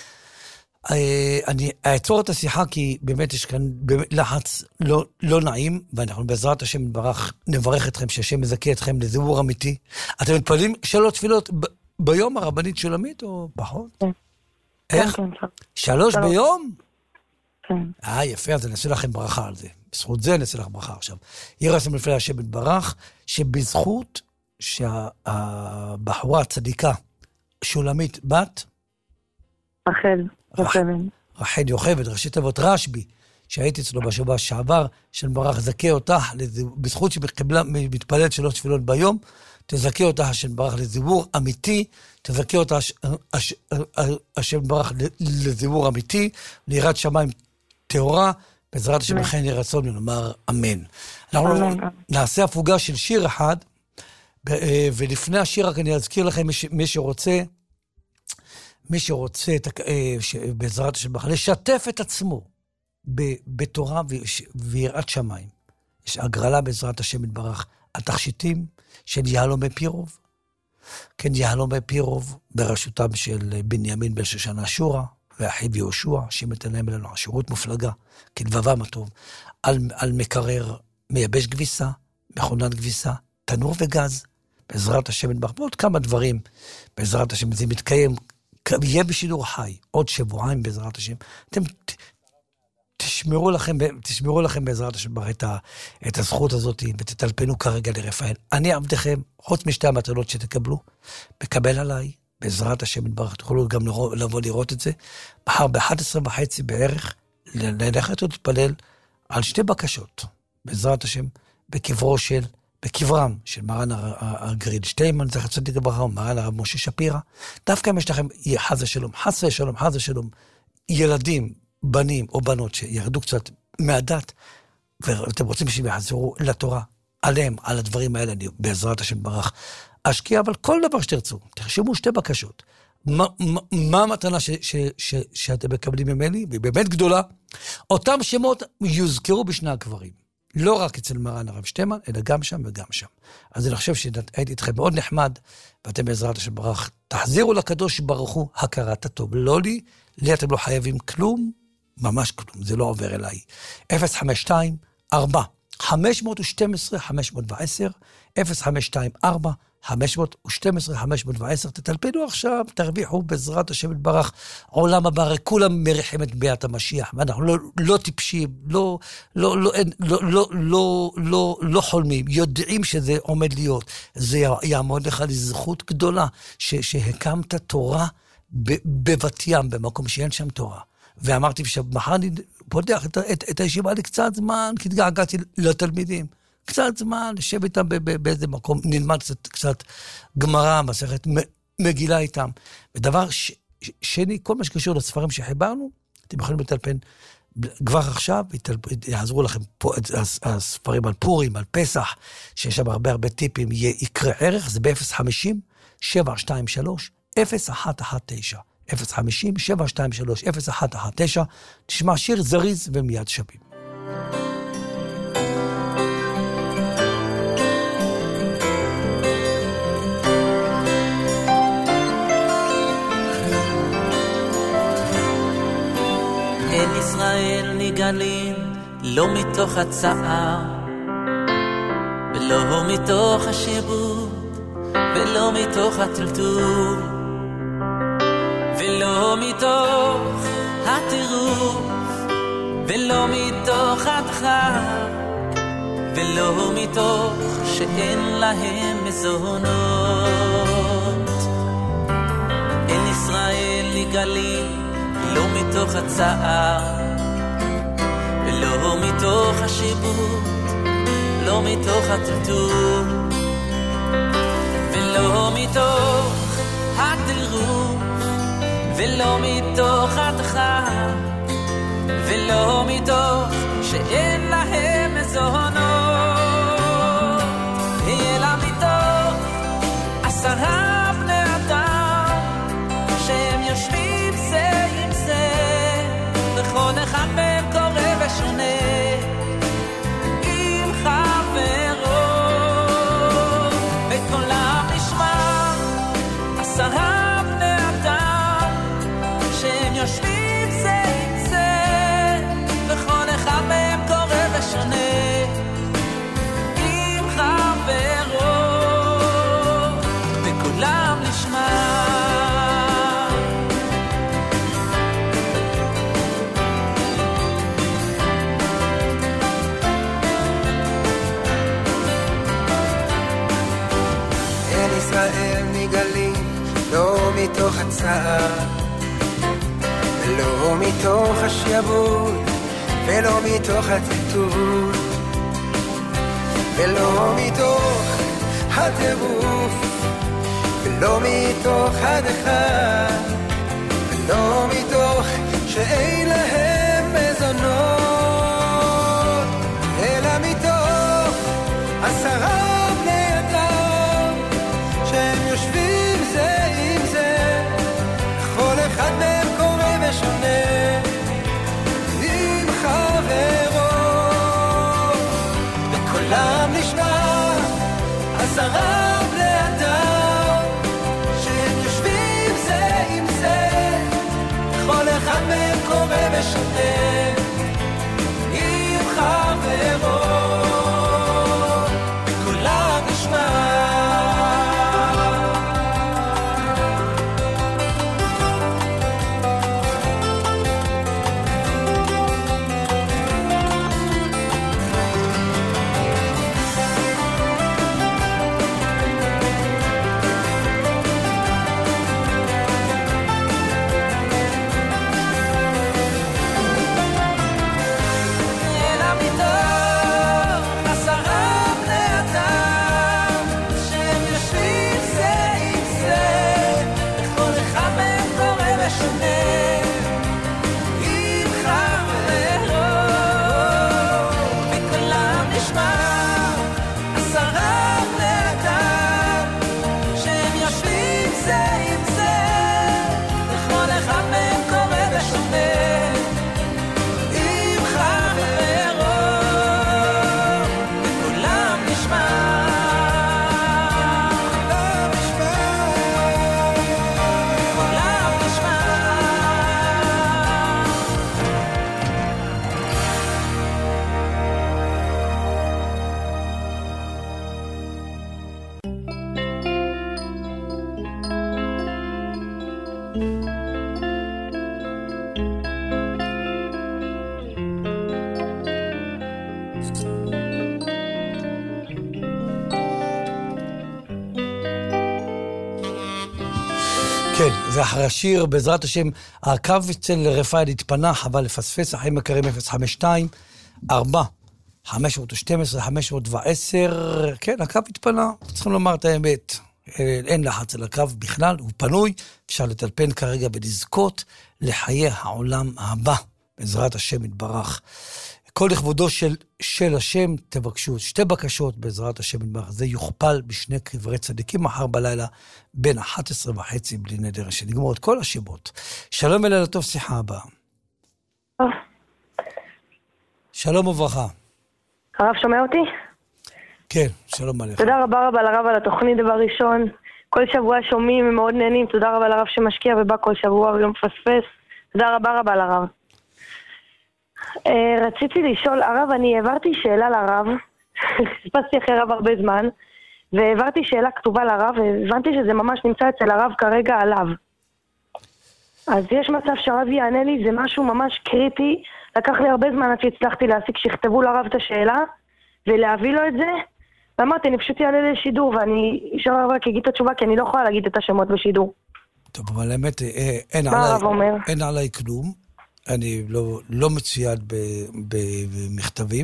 אני אעצור את השיחה, כי באמת יש כאן לחץ לא נעים, ואנחנו בעזרת השם יתברך נברך אתכם, שהשם מזכה אתכם לזיווג אמיתי. אתם מתפללים 3 תפילות ביום, הרבנית שולמית, או פחות? כן. איך? 3 ביום? כן. יפה, אז אני אעשה לכם ברכה על זה. בזכות זה אני אעשה לכם ברכה עכשיו. יהיה רסם לפני השם יתברך, שבזכות שהבחורה הצדיקה, שולמית בת, רחל יוכבד, ראשית אבות רשב"י, שהייתי אצלו בשבוע שעבר, שנברך זכה אותך, בזכות שבקבלה מתפללת 3 תפילות ביום, תזכה אותה השם ברך לזיווג אמיתי, תזכה אותה השם ברך לזיווג אמיתי, ליראת שמיים טהורה, בעזרת השם לכן יהיה רצון לומר אמן. אנחנו נעשה הפוגה של שיר אחד, ולפני השיר רק אני אזכיר לכם, מי שרוצה בעזרת השם ברך, לשתף את עצמו בתורה ויראת שמיים. יש הגרלה בעזרת השם יתברך, התכשיטים של יהלומי פירוב, כן, יהלומי פירוב בראשותם של בנימין בן שושנה שורה, ואחיו יהושע, שמתנהם לנו שירות מופלגה, כדבבם הטוב, על מקרר מייבש כביסה, מכונת כביסה, תנור וגז, בעזרת השם יתברך, ועוד כמה דברים, בעזרת השם, זה מתקיים, יהיה בשידור חי, עוד שבועיים בעזרת השם, אתם תשמרו לכם בעזרת השם את הזכות הזאת, ותטלפנו כרגע לרפאל. אני עבדכם, חוץ משתי המתנות שתקבלו, מקבל עליי, בעזרת השם יתברך, תוכלו גם לבוא לראות את זה, מחר ב-11:30 בערך, ללכת ולהתפלל על שתי בקשות, בעזרת השם, בקברם של מרן הגריל שטיימן, זכר צדיק לברכה, מרן הרב משה שפירא, דווקא אם יש לכם חס ושלום, ילדים, בנים או בנות שירדו קצת מהדת, ואתם רוצים שהם יחזרו לתורה, עליהם, על הדברים האלה, אני בעזרת השם ברך, אשקיע, אבל כל דבר שתרצו, תרשמו שתי בקשות, מה המתנה שאתם מקבלים ממני, והיא באמת גדולה, אותם שמות יוזכרו בשני הקברים, לא רק אצל מרן הרב שטיימן, אלא גם שם וגם שם. אז אני חושב שהייתי איתכם מאוד נחמד, ואתם בעזרת השם ברך, תחזירו לקדוש ברוך הוא הכרת הטוב. לא לי אתם לא חייבים כלום, ממש כלום, זה לא עובר אליי. 052-4, 512, 510, 052-4, 512, 510, תטלפנו עכשיו, תרוויחו בעזרת השם יתברך, עולם הבא, כולם מריחים את ביאת המשיח, ואנחנו לא טיפשים, לא חולמים, יודעים שזה עומד להיות, זה יעמוד לך לזכות גדולה, שהקמת תורה בבת ים, במקום שאין שם תורה, ואמרתי שמחר אני פותח את הישיבה לקצת זמן, כי התגעגעתי לתלמידים, קצת זמן, נשב איתם באיזה מקום, נלמד קצת גמרא, מסכת מגילה איתם. ודבר שני, כל מה שקשור לספרים שחיברנו, אתם יכולים לטלפן כבר עכשיו, יעזרו לכם פה הספרים על פורים, על פסח, שיש שם הרבה טיפים, יקרה ערך, זה ב-050-723-0119. 050-723-0119, תשמע שיר זריז ומיד שבים. אל ישראל ניגלים, לא מתוך הצער, ולא מתוך השיבוד, ולא מתוך הטלטול, ולא מתוך הטירוף, ולא מתוך הדחק, ולא מתוך שאין להם מזונות. אל ישראל ניגלים, לא מתוך הצער, ולא מתוך השיבוד, לא מתוך הטלטול, ולא מתוך הטירוף, ולא מתוך הדחק, ולא מתוך שאין להם מזונות, אלא מתוך 10 בני אדם שהם יושבים זה עם זה, וכל אחד מהם קורא ושונה עם חברו, וקולם נשמע 10 יושבים זה עם זה, וכל אחד מהם קורא ושונה עם חברו, וכולם נשמע. אל ישראל ניגלים, לא מתוך הצער, לא מתוך השעבוד, ולא מתוך הטלטול, ולא מתוך הטירוף, ולא מתוך הדחק, ולא מתוך שאין להם מזונות, אלא מתוך 10 בני אדם שהם יושבים זה עם זה, כל אחד מהם שונה עם חברו, וקולם נשמע 10 בני אדם שהם יושבים זה עם זה, כל אחד מהם קורא ושונה כן, זה אחרי השיר, בעזרת השם, הקו אצל רפאל התפנה, חבל לפספס, החיים יקרים 052, 4, 512, 510, כן, הקו התפנה, צריכים לומר את האמת, אין לחץ על הקו בכלל, הוא פנוי, אפשר לטלפן כרגע ולזכות לחיי העולם הבא, בעזרת השם יתברך. כל לכבודו של השם תבקשו, שתי בקשות בעזרת השם יתברך, זה יוכפל בשני קברי צדיקים מחר בלילה, בין 11:30 בלי נדר, שנגמור את כל השמות. שלום ולילה טוב, שיחה הבאה. שלום וברכה. הרב שומע אותי? כן, שלום עליך. תודה רבה רבה לרב על התוכנית דבר ראשון. כל שבוע שומעים ומאוד נהנים, תודה רבה לרב שמשקיע ובא כל שבוע ולא מפספס. תודה רבה רבה לרב. רציתי לשאול, הרב, אני העברתי שאלה לרב, חפשתי אחרי רב הרבה זמן, והעברתי שאלה כתובה לרב, והבנתי שזה ממש נמצא אצל הרב כרגע עליו. אז יש מצב שהרב יענה לי, זה משהו ממש קריטי, לקח לי הרבה זמן עד שהצלחתי להשיג שיכתבו לרב את השאלה, ולהביא לו את זה, ואמרתי, אני פשוט יעלה לשידור, ואני אשאר הרב רק אגיד את התשובה, כי אני לא יכולה להגיד את השמות בשידור. טוב, אבל האמת, אין עליי כלום. אני לא מצויד במכתבים.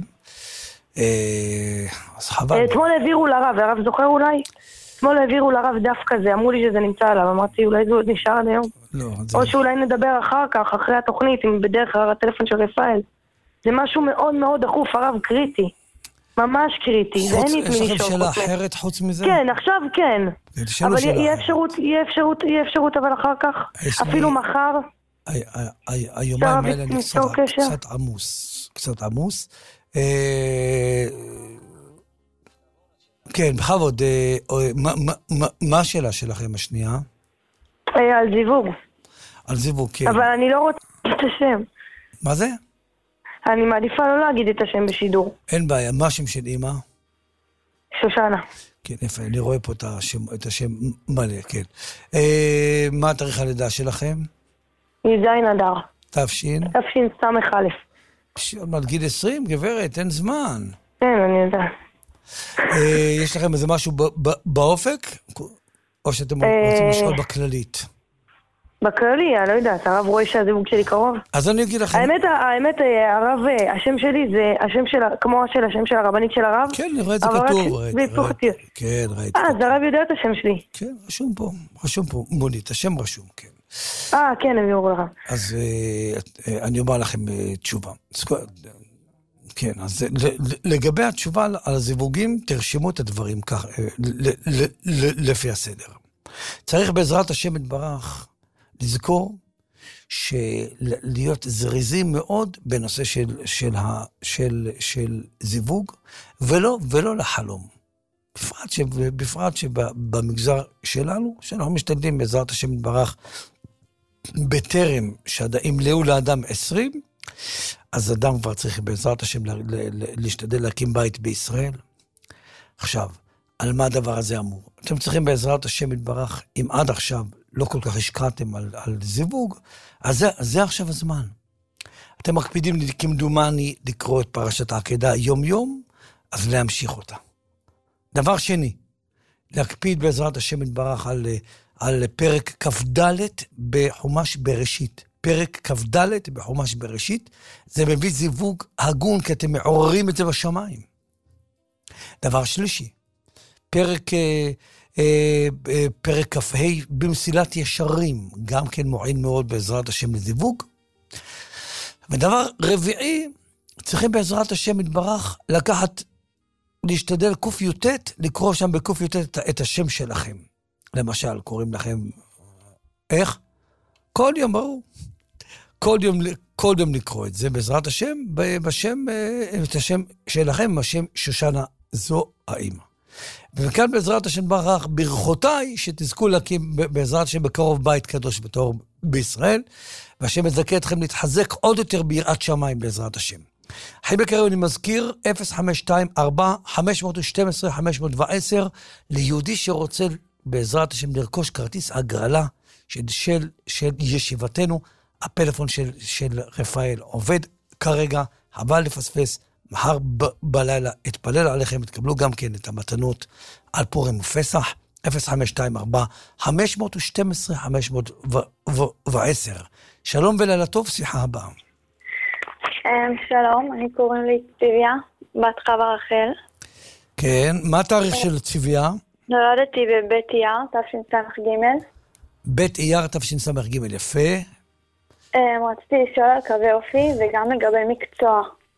אז חבל. אתמול העבירו לרב, הרב זוכר אולי? אתמול העבירו לרב דף כזה, אמרו לי שזה נמצא עליו, אמרתי אולי זה עוד נשאר עד היום. לא, או שאולי נדבר אחר כך, אחרי התוכנית, אם בדרך כלל הטלפון של רפאל. זה משהו מאוד מאוד דחוף, הרב, קריטי. ממש קריטי. יש לכם שאלה אחרת חוץ מזה? כן, עכשיו כן. אבל יהיה אפשרות אבל אחר כך, אפילו מחר. היומיים האלה אני קצת עמוס. כן, בכבוד, מה השאלה שלכם השנייה? על זיווג. על זיווג, כן. אבל אני לא רוצה את השם. מה זה? אני מעדיפה לא להגיד את השם בשידור. אין בעיה, מה השם של אמא? שושנה. כן, יפה, אני רואה פה את השם מלא, כן. מה התאריך הלידה שלכם? י"ז אדר. תש"ן? תשס"א. על גיל 20, גברת, אין זמן. כן, אני יודע. יש לכם איזה משהו באופק? או שאתם רוצים לשאול בכללית? בכללי, אני לא יודעת, הרב רואה שהזיווג שלי קרוב. אז אני אגיד לכם... האמת, הרב, השם שלי זה השם של, כמו השם של הרבנית של הרב. כן, אני רואה את זה כתוב. כן, ראיתי. אז הרב יודע את השם שלי. כן, רשום פה, מונית, השם רשום, כן. כן, הם יורו לך. אז אני אומר לכם תשובה. כן, אז לגבי התשובה על הזיווגים, תרשמו את הדברים כך, לפי הסדר. צריך בעזרת השם יתברך לזכור להיות זריזים מאוד בנושא של זיווג, ולא לחלום. בפרט שבמגזר שלנו, שאנחנו משתדלים בעזרת השם יתברך, בטרם ימלאו לאדם 20, אז אדם כבר צריך בעזרת השם להשתדל להקים בית בישראל. עכשיו, על מה הדבר הזה אמור? אתם צריכים בעזרת השם יתברך, אם עד עכשיו לא כל כך השקעתם על זיווג, אז זה עכשיו הזמן. אתם מקפידים כמדומני לקרוא את פרשת העקדה יום-יום, אז להמשיך אותה. דבר שני, להקפיד בעזרת השם יתברך על פרק כ"ד בחומש בראשית. פרק כ"ד בחומש בראשית, זה מביא זיווג הגון, כי אתם מעוררים את זה בשמיים. דבר שלישי, פרק כ"ה במסילת ישרים, גם כן מועיל מאוד בעזרת השם לזיווג. ודבר רביעי, צריכים בעזרת השם יתברך להשתדל ק"י"ט, לקרוא שם בק"י"ט את השם שלכם. למשל, קוראים לכם, איך? כל יום, ברור. כל יום לקרוא את זה בעזרת השם, את השם שלכם, השם שושנה, זו האמא. וכאן בעזרת השם ברך, ברכותיי שתזכו להקים בעזרת השם בקרוב בית קדוש בתור בישראל, והשם יזכה אתכם להתחזק עוד יותר ביראת שמיים בעזרת השם. חיים יקרים, אני מזכיר 052-4-512-510 ליהודי שרוצה בעזרת השם לרכוש כרטיס הגרלה של ישיבתנו. הפלאפון של רפאל עובד כרגע, חבל לפספס, מחר בלילה אתפלל עליכם, תקבלו גם כן את המתנות על פורים ופסח, 0524-512-510. שלום ולילה טוב, שיחה הבאה. שלום, אני קוראים לי ציוויה, בת חווה רחל. כן, מה התאריך של ציוויה? נולדתי בבית אייר, תשס"ג. בית אייר, תשס"ג, יפה. רציתי לשאול על קווי אופי וגם לגבי מקצוע.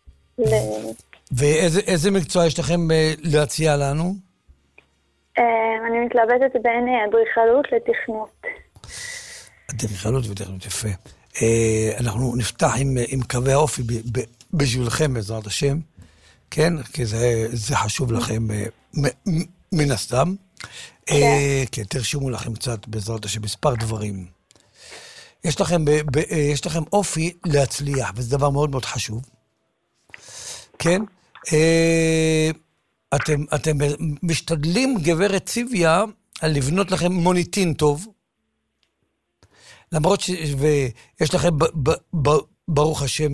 ואיזה מקצוע יש לכם להציע לנו? אני מתלבטת בין אדריכלות לתכנות. אדריכלות ותכנות, יפה. אנחנו נפתח עם קווי האופי בשבילכם, בעזרת השם. כן, כי זה חשוב לכם מן הסתם. כן, תרשמו לכם קצת, בעזרת השם, מספר דברים. יש לכם אופי להצליח, וזה דבר מאוד מאוד חשוב. כן? אתם משתדלים, גברת ציוויה, לבנות לכם מוניטין טוב, למרות שיש לכם, ברוך השם,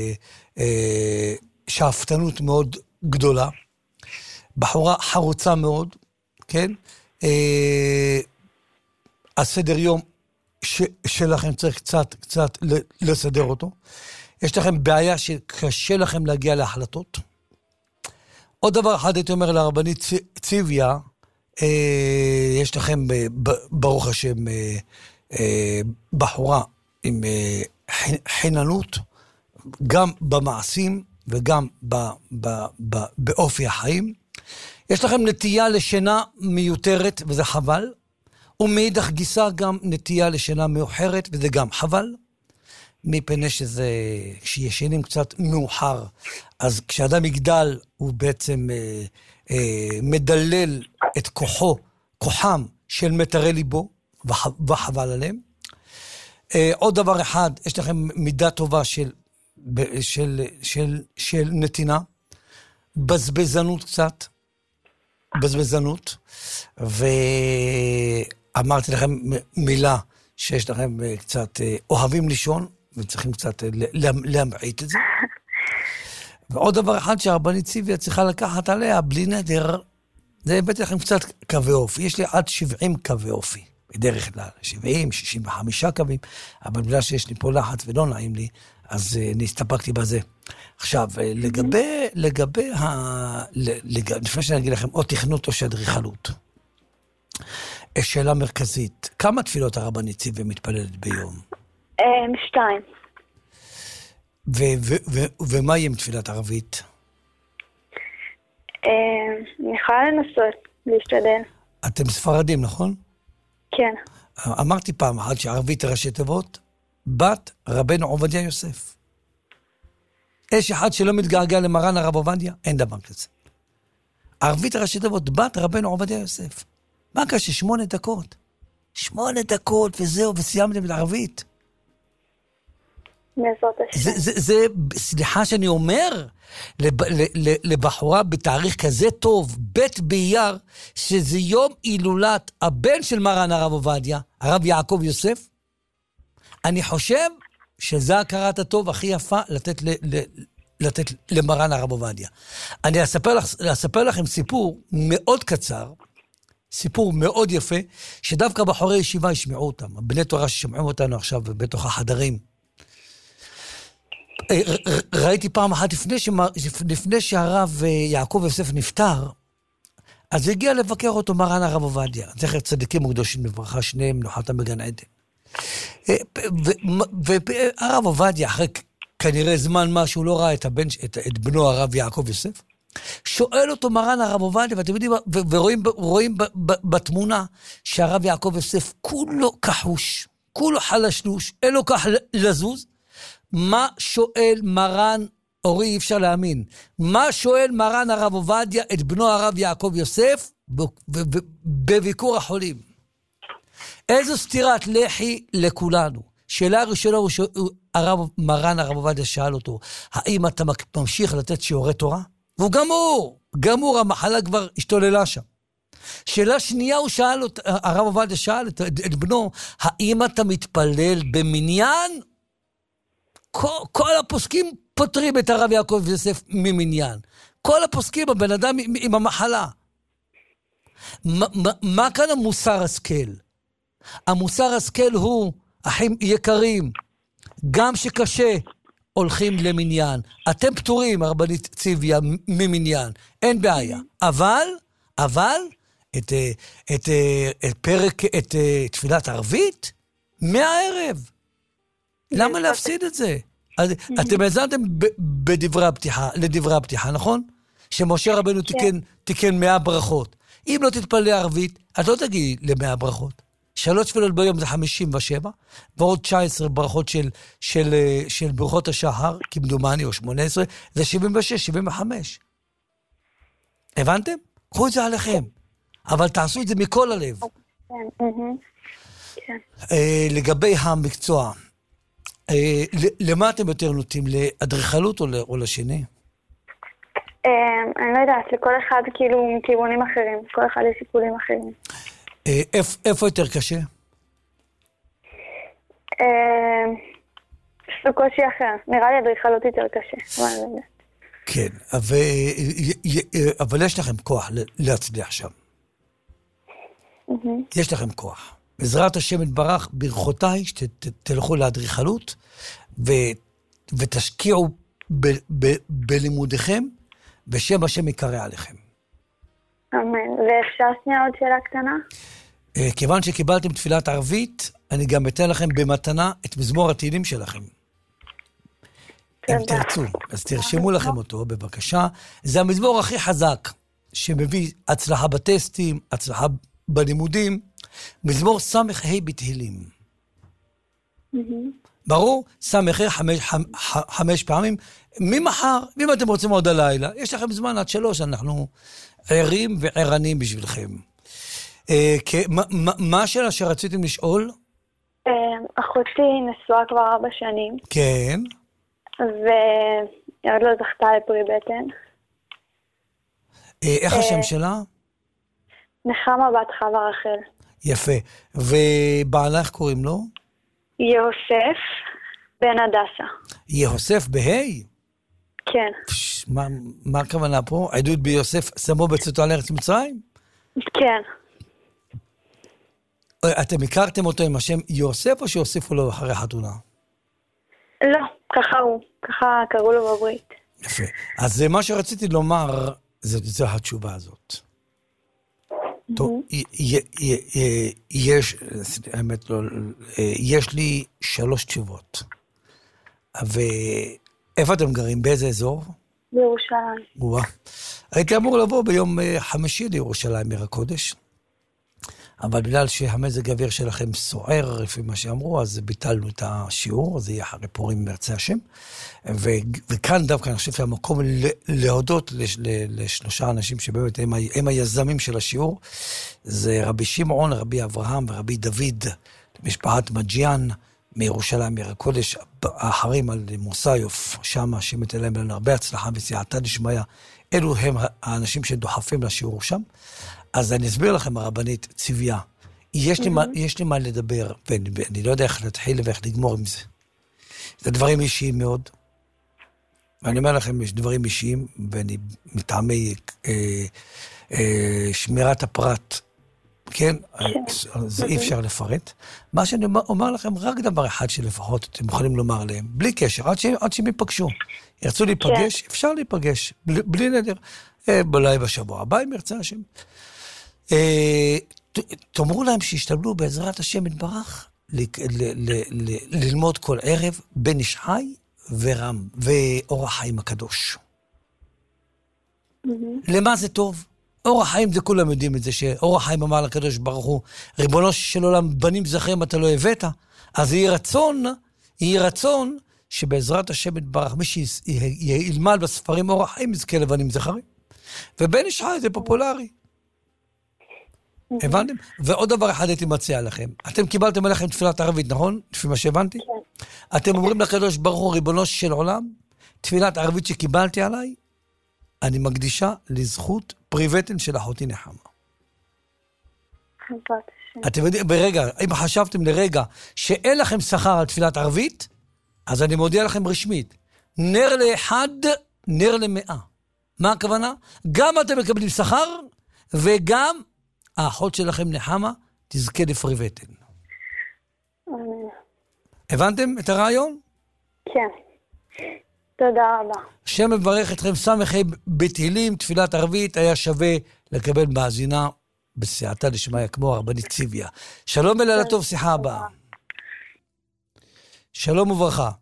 שאפתנות מאוד גדולה, בחורה חרוצה מאוד, כן? הסדר יום שלכם צריך קצת לסדר אותו. יש לכם בעיה שקשה לכם להגיע להחלטות. עוד דבר אחד הייתי אומר לרבנית ציוויה, יש לכם ברוך השם בחורה עם חיננות, גם במעשים וגם באופי החיים. יש לכם נטייה לשינה מיותרת, וזה חבל. ומאידך גיסה גם נטייה לשינה מאוחרת, וזה גם חבל. מפני כשישנים קצת מאוחר, אז כשאדם יגדל, הוא בעצם מדלל את כוחם של מטרי ליבו, וחבל עליהם. עוד דבר אחד, יש לכם מידה טובה של נתינה, בזבזנות קצת, ואמרתי לכם מילה שיש לכם קצת אוהבים לישון, וצריכים קצת להמעיט את זה. ועוד דבר אחד שהרבנית ציוויה צריכה לקחת עליה, בלי נדר, זה הבאתי לכם קצת קווי אופי. יש לי עד 70 קווי אופי, בדרך כלל, 70, 65 קווים, אבל בגלל שיש לי פה לחץ ולא נעים לי, אז נסתפקתי בזה. עכשיו, לגבי לפני שאני אגיד לכם, או תכנות או שאדריכלות, שאלה מרכזית, כמה תפילות הרבנית ציוויה מתפללת ביום? 2. ומה יהיה עם תפילת ערבית? אני יכולה לנסות, להשתדל. אתם ספרדים, נכון? כן. אמרתי פעם אחת שערבית ראשי תיבות, בת רבנו עובדיה יוסף. יש אחד שלא מתגעגע למרן הרב עובדיה? אין דבר כזה. ערבית ראשי תיבות, בת רבנו עובדיה יוסף. מה קשה? 8 דקות. 8 דקות וזהו, וסיימתם את הערבית. זה, סליחה שאני אומר, לבחורה בתאריך כזה טוב, בית באייר, שזה יום הילולת הבן של מרן הרב עובדיה, הרב יעקב יוסף, אני חושב שזה הכרת הטוב הכי יפה לתת למרן הרב עובדיה. אני אספר לכם סיפור מאוד קצר, סיפור מאוד יפה, שדווקא בחורי ישיבה ישמעו אותם, בני תורה ששמעו אותנו עכשיו בתוך החדרים. ראיתי פעם אחת לפני שהרב יעקב יוסף נפטר, אז הגיע לבקר אותו מרן הרב עובדיה, זכר צדיקים וקדושים לברכה, שניהם מנוחתם בגן עדן. והרב עובדיה, אחרי כנראה זמן מה שהוא לא ראה את בנו הרב יעקב יוסף, שואל אותו מרן הרב עובדיה, ואתם יודעים, ורואים בתמונה שהרב יעקב יוסף כולו כחוש, כולו חלשלוש, אין לו כך לזוז. מה שואל מרן, אורי אי אפשר להאמין, מה שואל מרן הרב עובדיה את בנו הרב יעקב יוסף בביקור החולים? איזו סתירת לחי לכולנו. שאלה ראשונה, מרן הרב עובדיה שאל אותו, האם אתה ממשיך לתת שיעורי תורה? והוא גמור, המחלה כבר השתוללה שם. שאלה שנייה, הרב עובדיה שאל את בנו, האם אתה מתפלל במניין כל הפוסקים פותרים את הרב יעקב יוסף ממניין. כל הפוסקים, הבן אדם עם המחלה. מה כאן המוסר השכל? המוסר השכל הוא, אחים יקרים, גם שקשה הולכים למניין. אתם פטורים, הרבנית ציוויה, ממניין. אין בעיה. אבל, את תפילת ערבית, מהערב. למה להפסיד את זה? אתם האזנתם לדברי הפתיחה, נכון? שמשה רבנו תיקן 100 ברכות. אם לא תתפלא ערבית, את לא תגיעי ל100 ברכות. 3 תפילות ביום זה 57, ועוד 19 ברכות של ברכות השחר, כמדומני, או 18, זה 76, 75. הבנתם? קחו את זה עליכם. אבל תעשו את זה מכל הלב. לגבי המקצוע, למה אתם יותר נוטים? לאדריכלות או לשני? אני לא יודעת, לכל אחד כאילו מכיוונים אחרים, כל אחד יש שיקולים אחרים. איפה יותר קשה? יש לו קושי אחר, נראה לי אדריכלות יותר קשה, אבל אני לא יודעת. כן, אבל יש לכם כוח להצליח שם. יש לכם כוח. בעזרת השם יתברך, ברכותיי, שתלכו לאדריכלות, ותשקיעו בלימודיכם, בשם השם יקרא עליכם. אמן. ואפשר שנייה עוד שאלה קטנה? כיוון שקיבלתם תפילת ערבית, אני גם אתן לכם במתנה את מזמור התהילים שלכם. אם תרצו, אז תרשמו לכם אותו, בבקשה. זה המזמור הכי חזק, שמביא הצלחה בטסטים, הצלחה בלימודים, מזמור סמך ה' בתהילים. ברור? סמך ה' 5 פעמים. ממחר, אם אתם רוצים עוד הלילה, יש לכם זמן עד 3, אנחנו ערים וערנים בשבילכם. מה השאלה שרציתם לשאול? אחותי נשואה כבר 4 שנים. כן. והיא עוד לא זכתה לפרי בטן. איך השם שלה? נחמה בת חווה רחל. יפה. ובעלך קוראים לו? יוסף בן הדסה. יוסף בה'? כן. מה הכוונה פה? עדות ביוסף שמו בצאתו על ארץ מצרים? כן. אתם הכרתם אותו עם השם יוסף או שהוסיפו לו אחרי חתונה? לא, ככה הוא. ככה קראו לו בברית. יפה. אז מה שרציתי לומר, זו התשובה הזאת. טוב, האמת לא, יש לי 3 תשובות. ואיפה אתם גרים? באיזה אזור? בירושלים. וואה. הייתי אמור לבוא ביום 5 לירושלים עיר הקודש, אבל בגלל שהמזג האוויר שלכם סוער, לפי מה שאמרו, אז ביטלנו את השיעור, זה יהיה אחרי פורים מרצה השם. וכאן דווקא אני חושב שהמקום להודות ל3 אנשים שבאמת הם היזמים של השיעור, זה רבי שמעון, רבי אברהם ורבי דוד, משפחת מג'יאן, מירושלים עיר הקודש, האחרים על מוסיוף, שם השם ייתן להם הרבה הצלחה וסייעתא דשמיא. אלו הם האנשים שדוחפים לשיעור שם. אז אני אסביר לכם, הרבנית ציוויה, יש לי מה לדבר, ואני לא יודע איך להתחיל ואיך לגמור עם זה. זה דברים אישיים מאוד. ואני אומר לכם, יש דברים אישיים, ואני מטעמי שמירת הפרט, כן? זה אי אפשר לפרט. מה שאני אומר לכם, רק דבר אחד שלפחות אתם יכולים לומר להם, בלי קשר, עד שהם ייפגשו. ירצו להיפגש, אפשר להיפגש, בלי נדר. אולי בשבוע הבא, אם ירצה השם. תאמרו להם שישתבלו בעזרת השם יתברך, ללמוד כל ערב בן איש חי ורם, ואור החיים הקדוש. למה זה טוב? אור החיים זה כולם יודעים את זה, שאור החיים אמר לקדוש ברוך הוא, ריבונו של עולם, בנים זכרים אתה לא הבאת, אז יהי רצון שבעזרת השם יתברך, מי שילמד בספרים אור החיים, יזכה לבנים זכרים. ובן איש חי זה פופולרי. הבנתם? ועוד דבר אחד הייתי מציע לכם. אתם קיבלתם עליכם תפילת ערבית, נכון? לפי מה שהבנתי? כן. אתם אומרים לקדוש ברוך הוא, ריבונו של עולם, תפילת ערבית שקיבלתי עליי, אני מקדישה לזכות פרי בטן של אחותי נחמה. חזרת השם. אתם יודעים, ברגע, אם חשבתם לרגע שאין לכם שכר על תפילת ערבית, אז אני מודיע לכם רשמית, נר לאחד, נר ל100. מה הכוונה? גם אתם מקבלים שכר, וגם האחות שלכם נחמה תזכה לפרי בטן. הבנתם את הרעיון? כן. תודה רבה. השם מברך אתכם, סמכי בתהילים, תפילת ערבית, היה שווה לקבל מאזינה בסייעתא דשמיא כמו הרבנית ציוויה. שלום ולילה טוב, שיחה הבאה. שלום וברכה.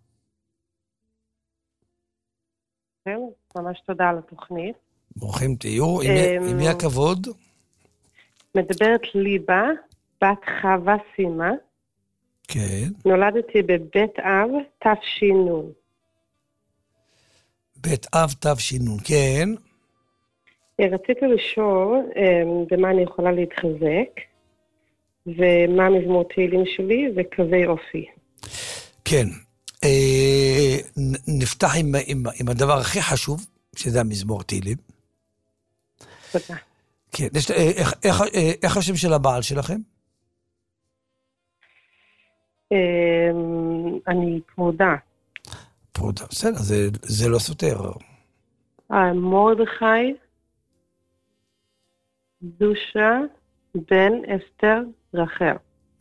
ממש תודה על התוכנית. ברוכים תהיו, עם מי הכבוד? מדברת ליבה, בת חווה סימה. כן. נולדתי בבית אב, תש"ן. בית אב תש"ן, כן. רציתי לשאול במה אני יכולה להתחזק, ומה מזמור תהילים שלי וקווי אופי. כן. נפתח עם הדבר הכי חשוב, שזה המזמור תהילים. תודה. כן. איך השם של הבעל שלכם? אני פרודה. פרודה, בסדר, זה לא סותר. מרדכי, זושה, בן אסתר, רחל.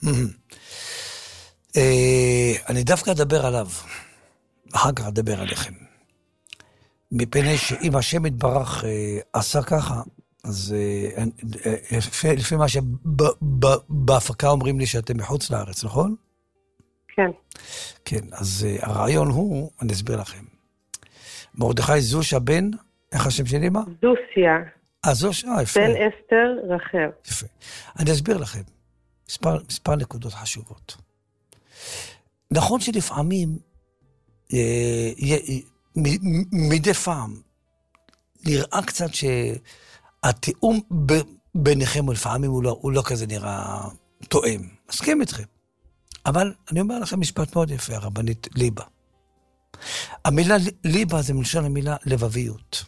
אני דווקא אדבר עליו, אחר כך אדבר עליכם. מפני שאם השם יתברך עשה ככה, אז לפי מה שבהפקה אומרים לי שאתם מחוץ לארץ, נכון? כן. כן, אז הרעיון הוא, אני אסביר לכם. מרדכי זושה בן, איך השם שלי מה? זוסיה. זושה, יפה. בן אסתר, רחל. יפה. אני אסביר לכם. מספר נקודות חשובות. נכון שלפעמים, מדי פעם, נראה קצת שהתיאום ביניכם, לפעמים הוא לא כזה נראה תואם. מסכים איתכם. אבל אני אומר לכם משפט מאוד יפה, הרבנית ליבה. המילה ליבה זה מלשון המילה לבביות.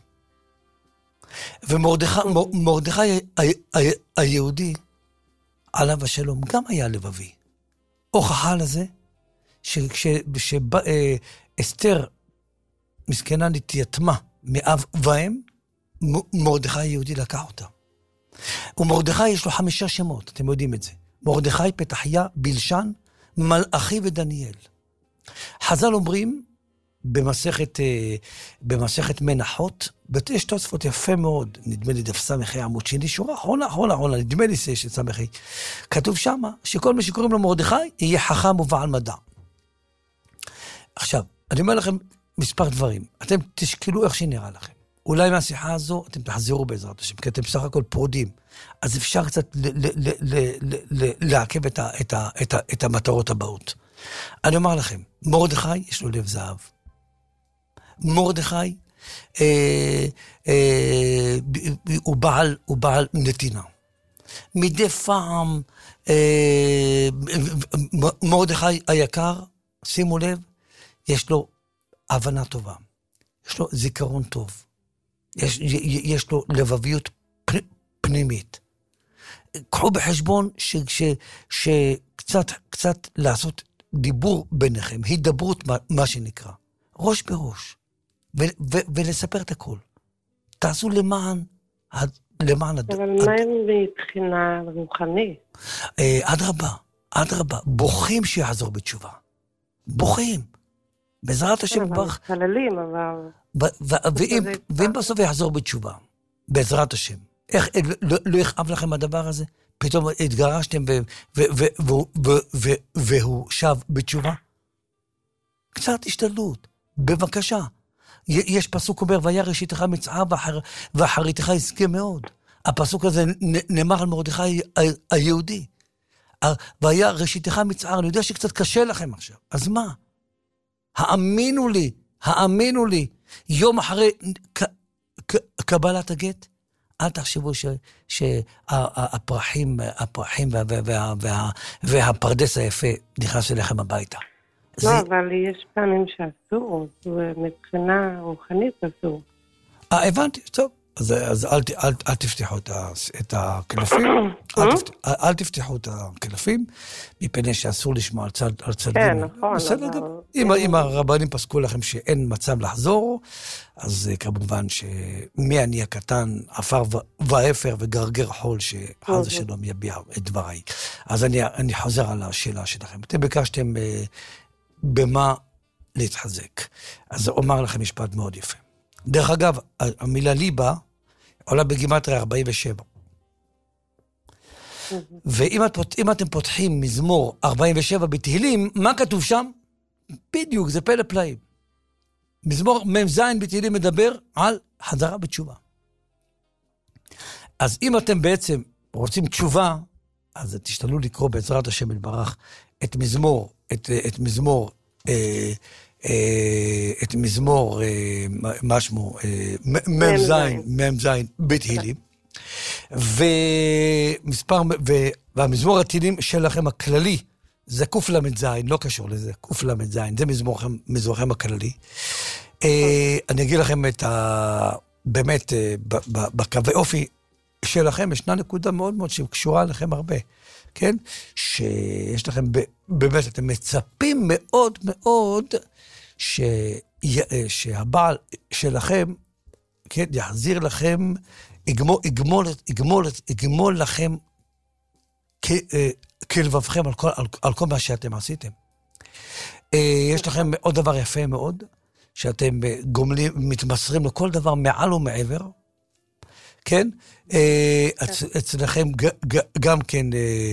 ומרדכי היהודי, עליו השלום, גם היה לבבי. הוכחה לזה, כשאסתר מסכנה נתייתמה מאב ואם, מרדכי היהודי לקח אותה. ומרדכי יש לו 5 שמות, אתם יודעים את זה. מרדכי, פתחיה, בלשן, מלאכי ודניאל. חז"ל אומרים, במסכת מנחות, יש תוספות יפה מאוד, נדמה לי דף סמכי עמוד שני, שורה אחרונה, נדמה לי של סמכי. כתוב שמה, שכל מי שקוראים לו מרדכי, יהיה חכם ובעל מדע. עכשיו, אני אומר לכם מספר דברים, אתם תשקלו איך שנראה לכם. אולי מהשיחה הזו אתם תחזרו בעזרת השם, כי אתם בסך הכל פרודים. אז אפשר קצת לעכב את המטרות הבאות. אני אומר לכם, מרדכי יש לו לב זהב. מרדכי הוא בעל נתינה. מדי פעם מרדכי היקר, שימו לב, יש לו הבנה טובה. יש לו זיכרון טוב. יש לו לבביות פנימית. קחו בחשבון שקצת לעשות דיבור ביניכם, הידברות מה שנקרא, ראש בראש, ולספר את הכל. תעשו למען אבל מה מבחינה רוחנית? אדרבה, בוכים שיחזור בתשובה. בוכים. בעזרת השם ברך. מתפללים, אבל... ואם בסוף יחזור בתשובה, בעזרת השם, איך לא יכאב לכם הדבר הזה? פתאום התגרשתם והוא שב בתשובה? קצת השתדלות, בבקשה. יש פסוק אומר, והיה ראשיתך מצער ואחריתך יזכה מאוד. הפסוק הזה נאמר על מרדכי היהודי. והיה ראשיתך מצער, אני יודע שקצת קשה לכם עכשיו. אז מה? האמינו לי, יום אחרי קבלת הגט, אל תחשבו שהפרחים והפרדס היפה נכנס אליכם הביתה. לא, אבל יש פעמים שאסור, מבחינה רוחנית אסור. הבנתי, טוב. אז אל תפתחו את הקלפים, אל תפתחו את הקלפים, מפני שאסור לשמוע על צד... כן, נכון. בסדר גם. אם הרבנים פסקו לכם שאין מצב לחזור, אז כמובן שמי אני הקטן, עפר ואפר וגרגר חול, שחז ושלום יביע את דבריי. אז אני חוזר על השאלה שלכם. אתם ביקשתם במה להתחזק. אז אומר לכם משפט מאוד יפה. דרך אגב, המילה ליבה עולה בגימטריה 47. ואם אתם פותחים מזמור 47 בתהילים, מה כתוב שם? בדיוק, זה פלא פלאים. מזמור מ"ז בתהילים מדבר על חזרה בתשובה. אז אם אתם בעצם רוצים תשובה, אז תשתדלו לקרוא בעזרת השם יתברך את מזמור מה שמו, מ"ז בתהילים. והמזמור התהילים שלכם הכללי, זה קל"ז, לא קשור לזה, קל"ז, זה מזמורכם הכללי. אני אגיד לכם באמת, בקווי אופי שלכם, ישנה נקודה מאוד מאוד שקשורה לכם הרבה, כן? שיש לכם, באמת, אתם מצפים מאוד מאוד שהבעל שלכם, כן, יחזיר לכם, יגמול לכם כלבבכם על כל מה שאתם עשיתם. יש לכם עוד דבר יפה מאוד, שאתם גומלים, מתמסרים לכל דבר מעל ומעבר, כן? אצלכם גם כן,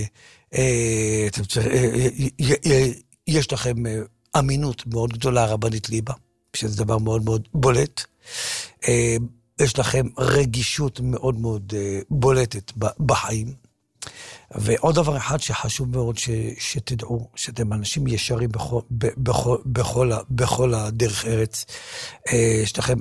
יש לכם אמינות מאוד גדולה רבנית ליבה, שזה דבר מאוד מאוד בולט. יש לכם רגישות מאוד מאוד בולטת בחיים. ועוד דבר אחד שחשוב מאוד שתדעו, שאתם אנשים ישרים בכל הדרך ארץ. יש לכם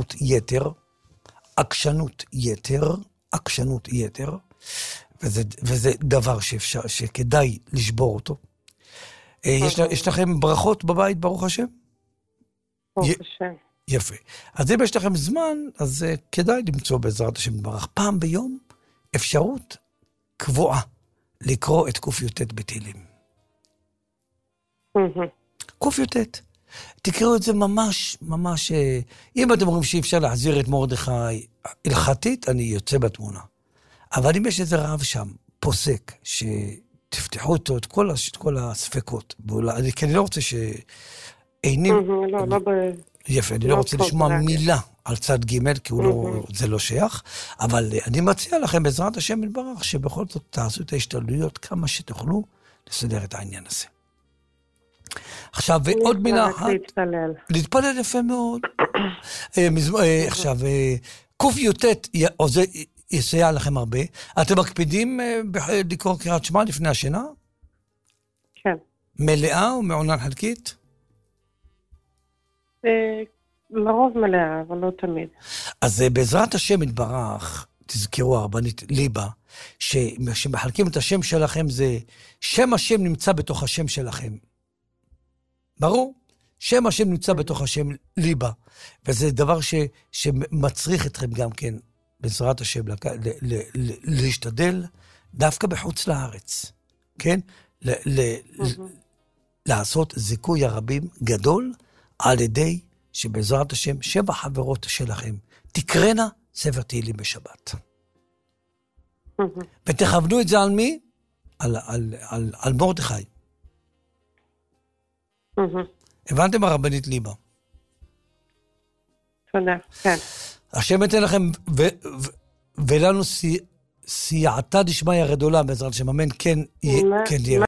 עקשנות יתר, וזה דבר שכדאי לשבור אותו. יש לכם ברכות בבית, ברוך השם? ברוך השם. יפה. אז אם יש לכם זמן, אז כדאי למצוא בעזרת השם יתברך פעם ביום אפשרות קבועה לקרוא את ק"ט בתהילים. ק"ט. תקראו את זה ממש, ממש, אם אתם אומרים שאי אפשר להחזיר את מרדכי הלכתית, אני יוצא בתמונה. אבל אם יש איזה רב שם, פוסק, שתפתחו אותו את כל הספקות, כי אני לא רוצה שאינים... יפה, אני לא רוצה לשמוע מילה על צד ג' כי זה לא שייך, אבל אני מציע לכם בעזרת השם יתברך, שבכל זאת תעשו את ההשתדלויות כמה שתוכלו לסדר את העניין הזה. עכשיו, עוד מילה אחת. להתפלל יפה מאוד. עכשיו, ק"ט, זה יסייע לכם הרבה. אתם מקפידים לקרוא קריאת שמע לפני השינה? כן. מלאה או מעונן חלקית? לרוב מלאה, אבל לא תמיד. אז בעזרת השם יתברך, תזכרו הרבנית ליבה, שמחלקים את השם שלכם זה, שם השם נמצא בתוך השם שלכם. ברור? שם השם נמצא בתוך השם ליבה, וזה דבר שמצריך אתכם גם כן, בעזרת השם, להשתדל דווקא בחוץ לארץ, כן? לעשות זיכוי הרבים גדול, על ידי שבעזרת השם 7 חברות שלכם תקרנה ספר תהילים בשבת. ותכוונו את זה על מי? על מרדכי. הבנתם הרבנית ליבה? תודה, כן. השם ייתן לכם ולנו סייעתא דשמיא גדולה בעזרת השם, אמן, כן יהיה.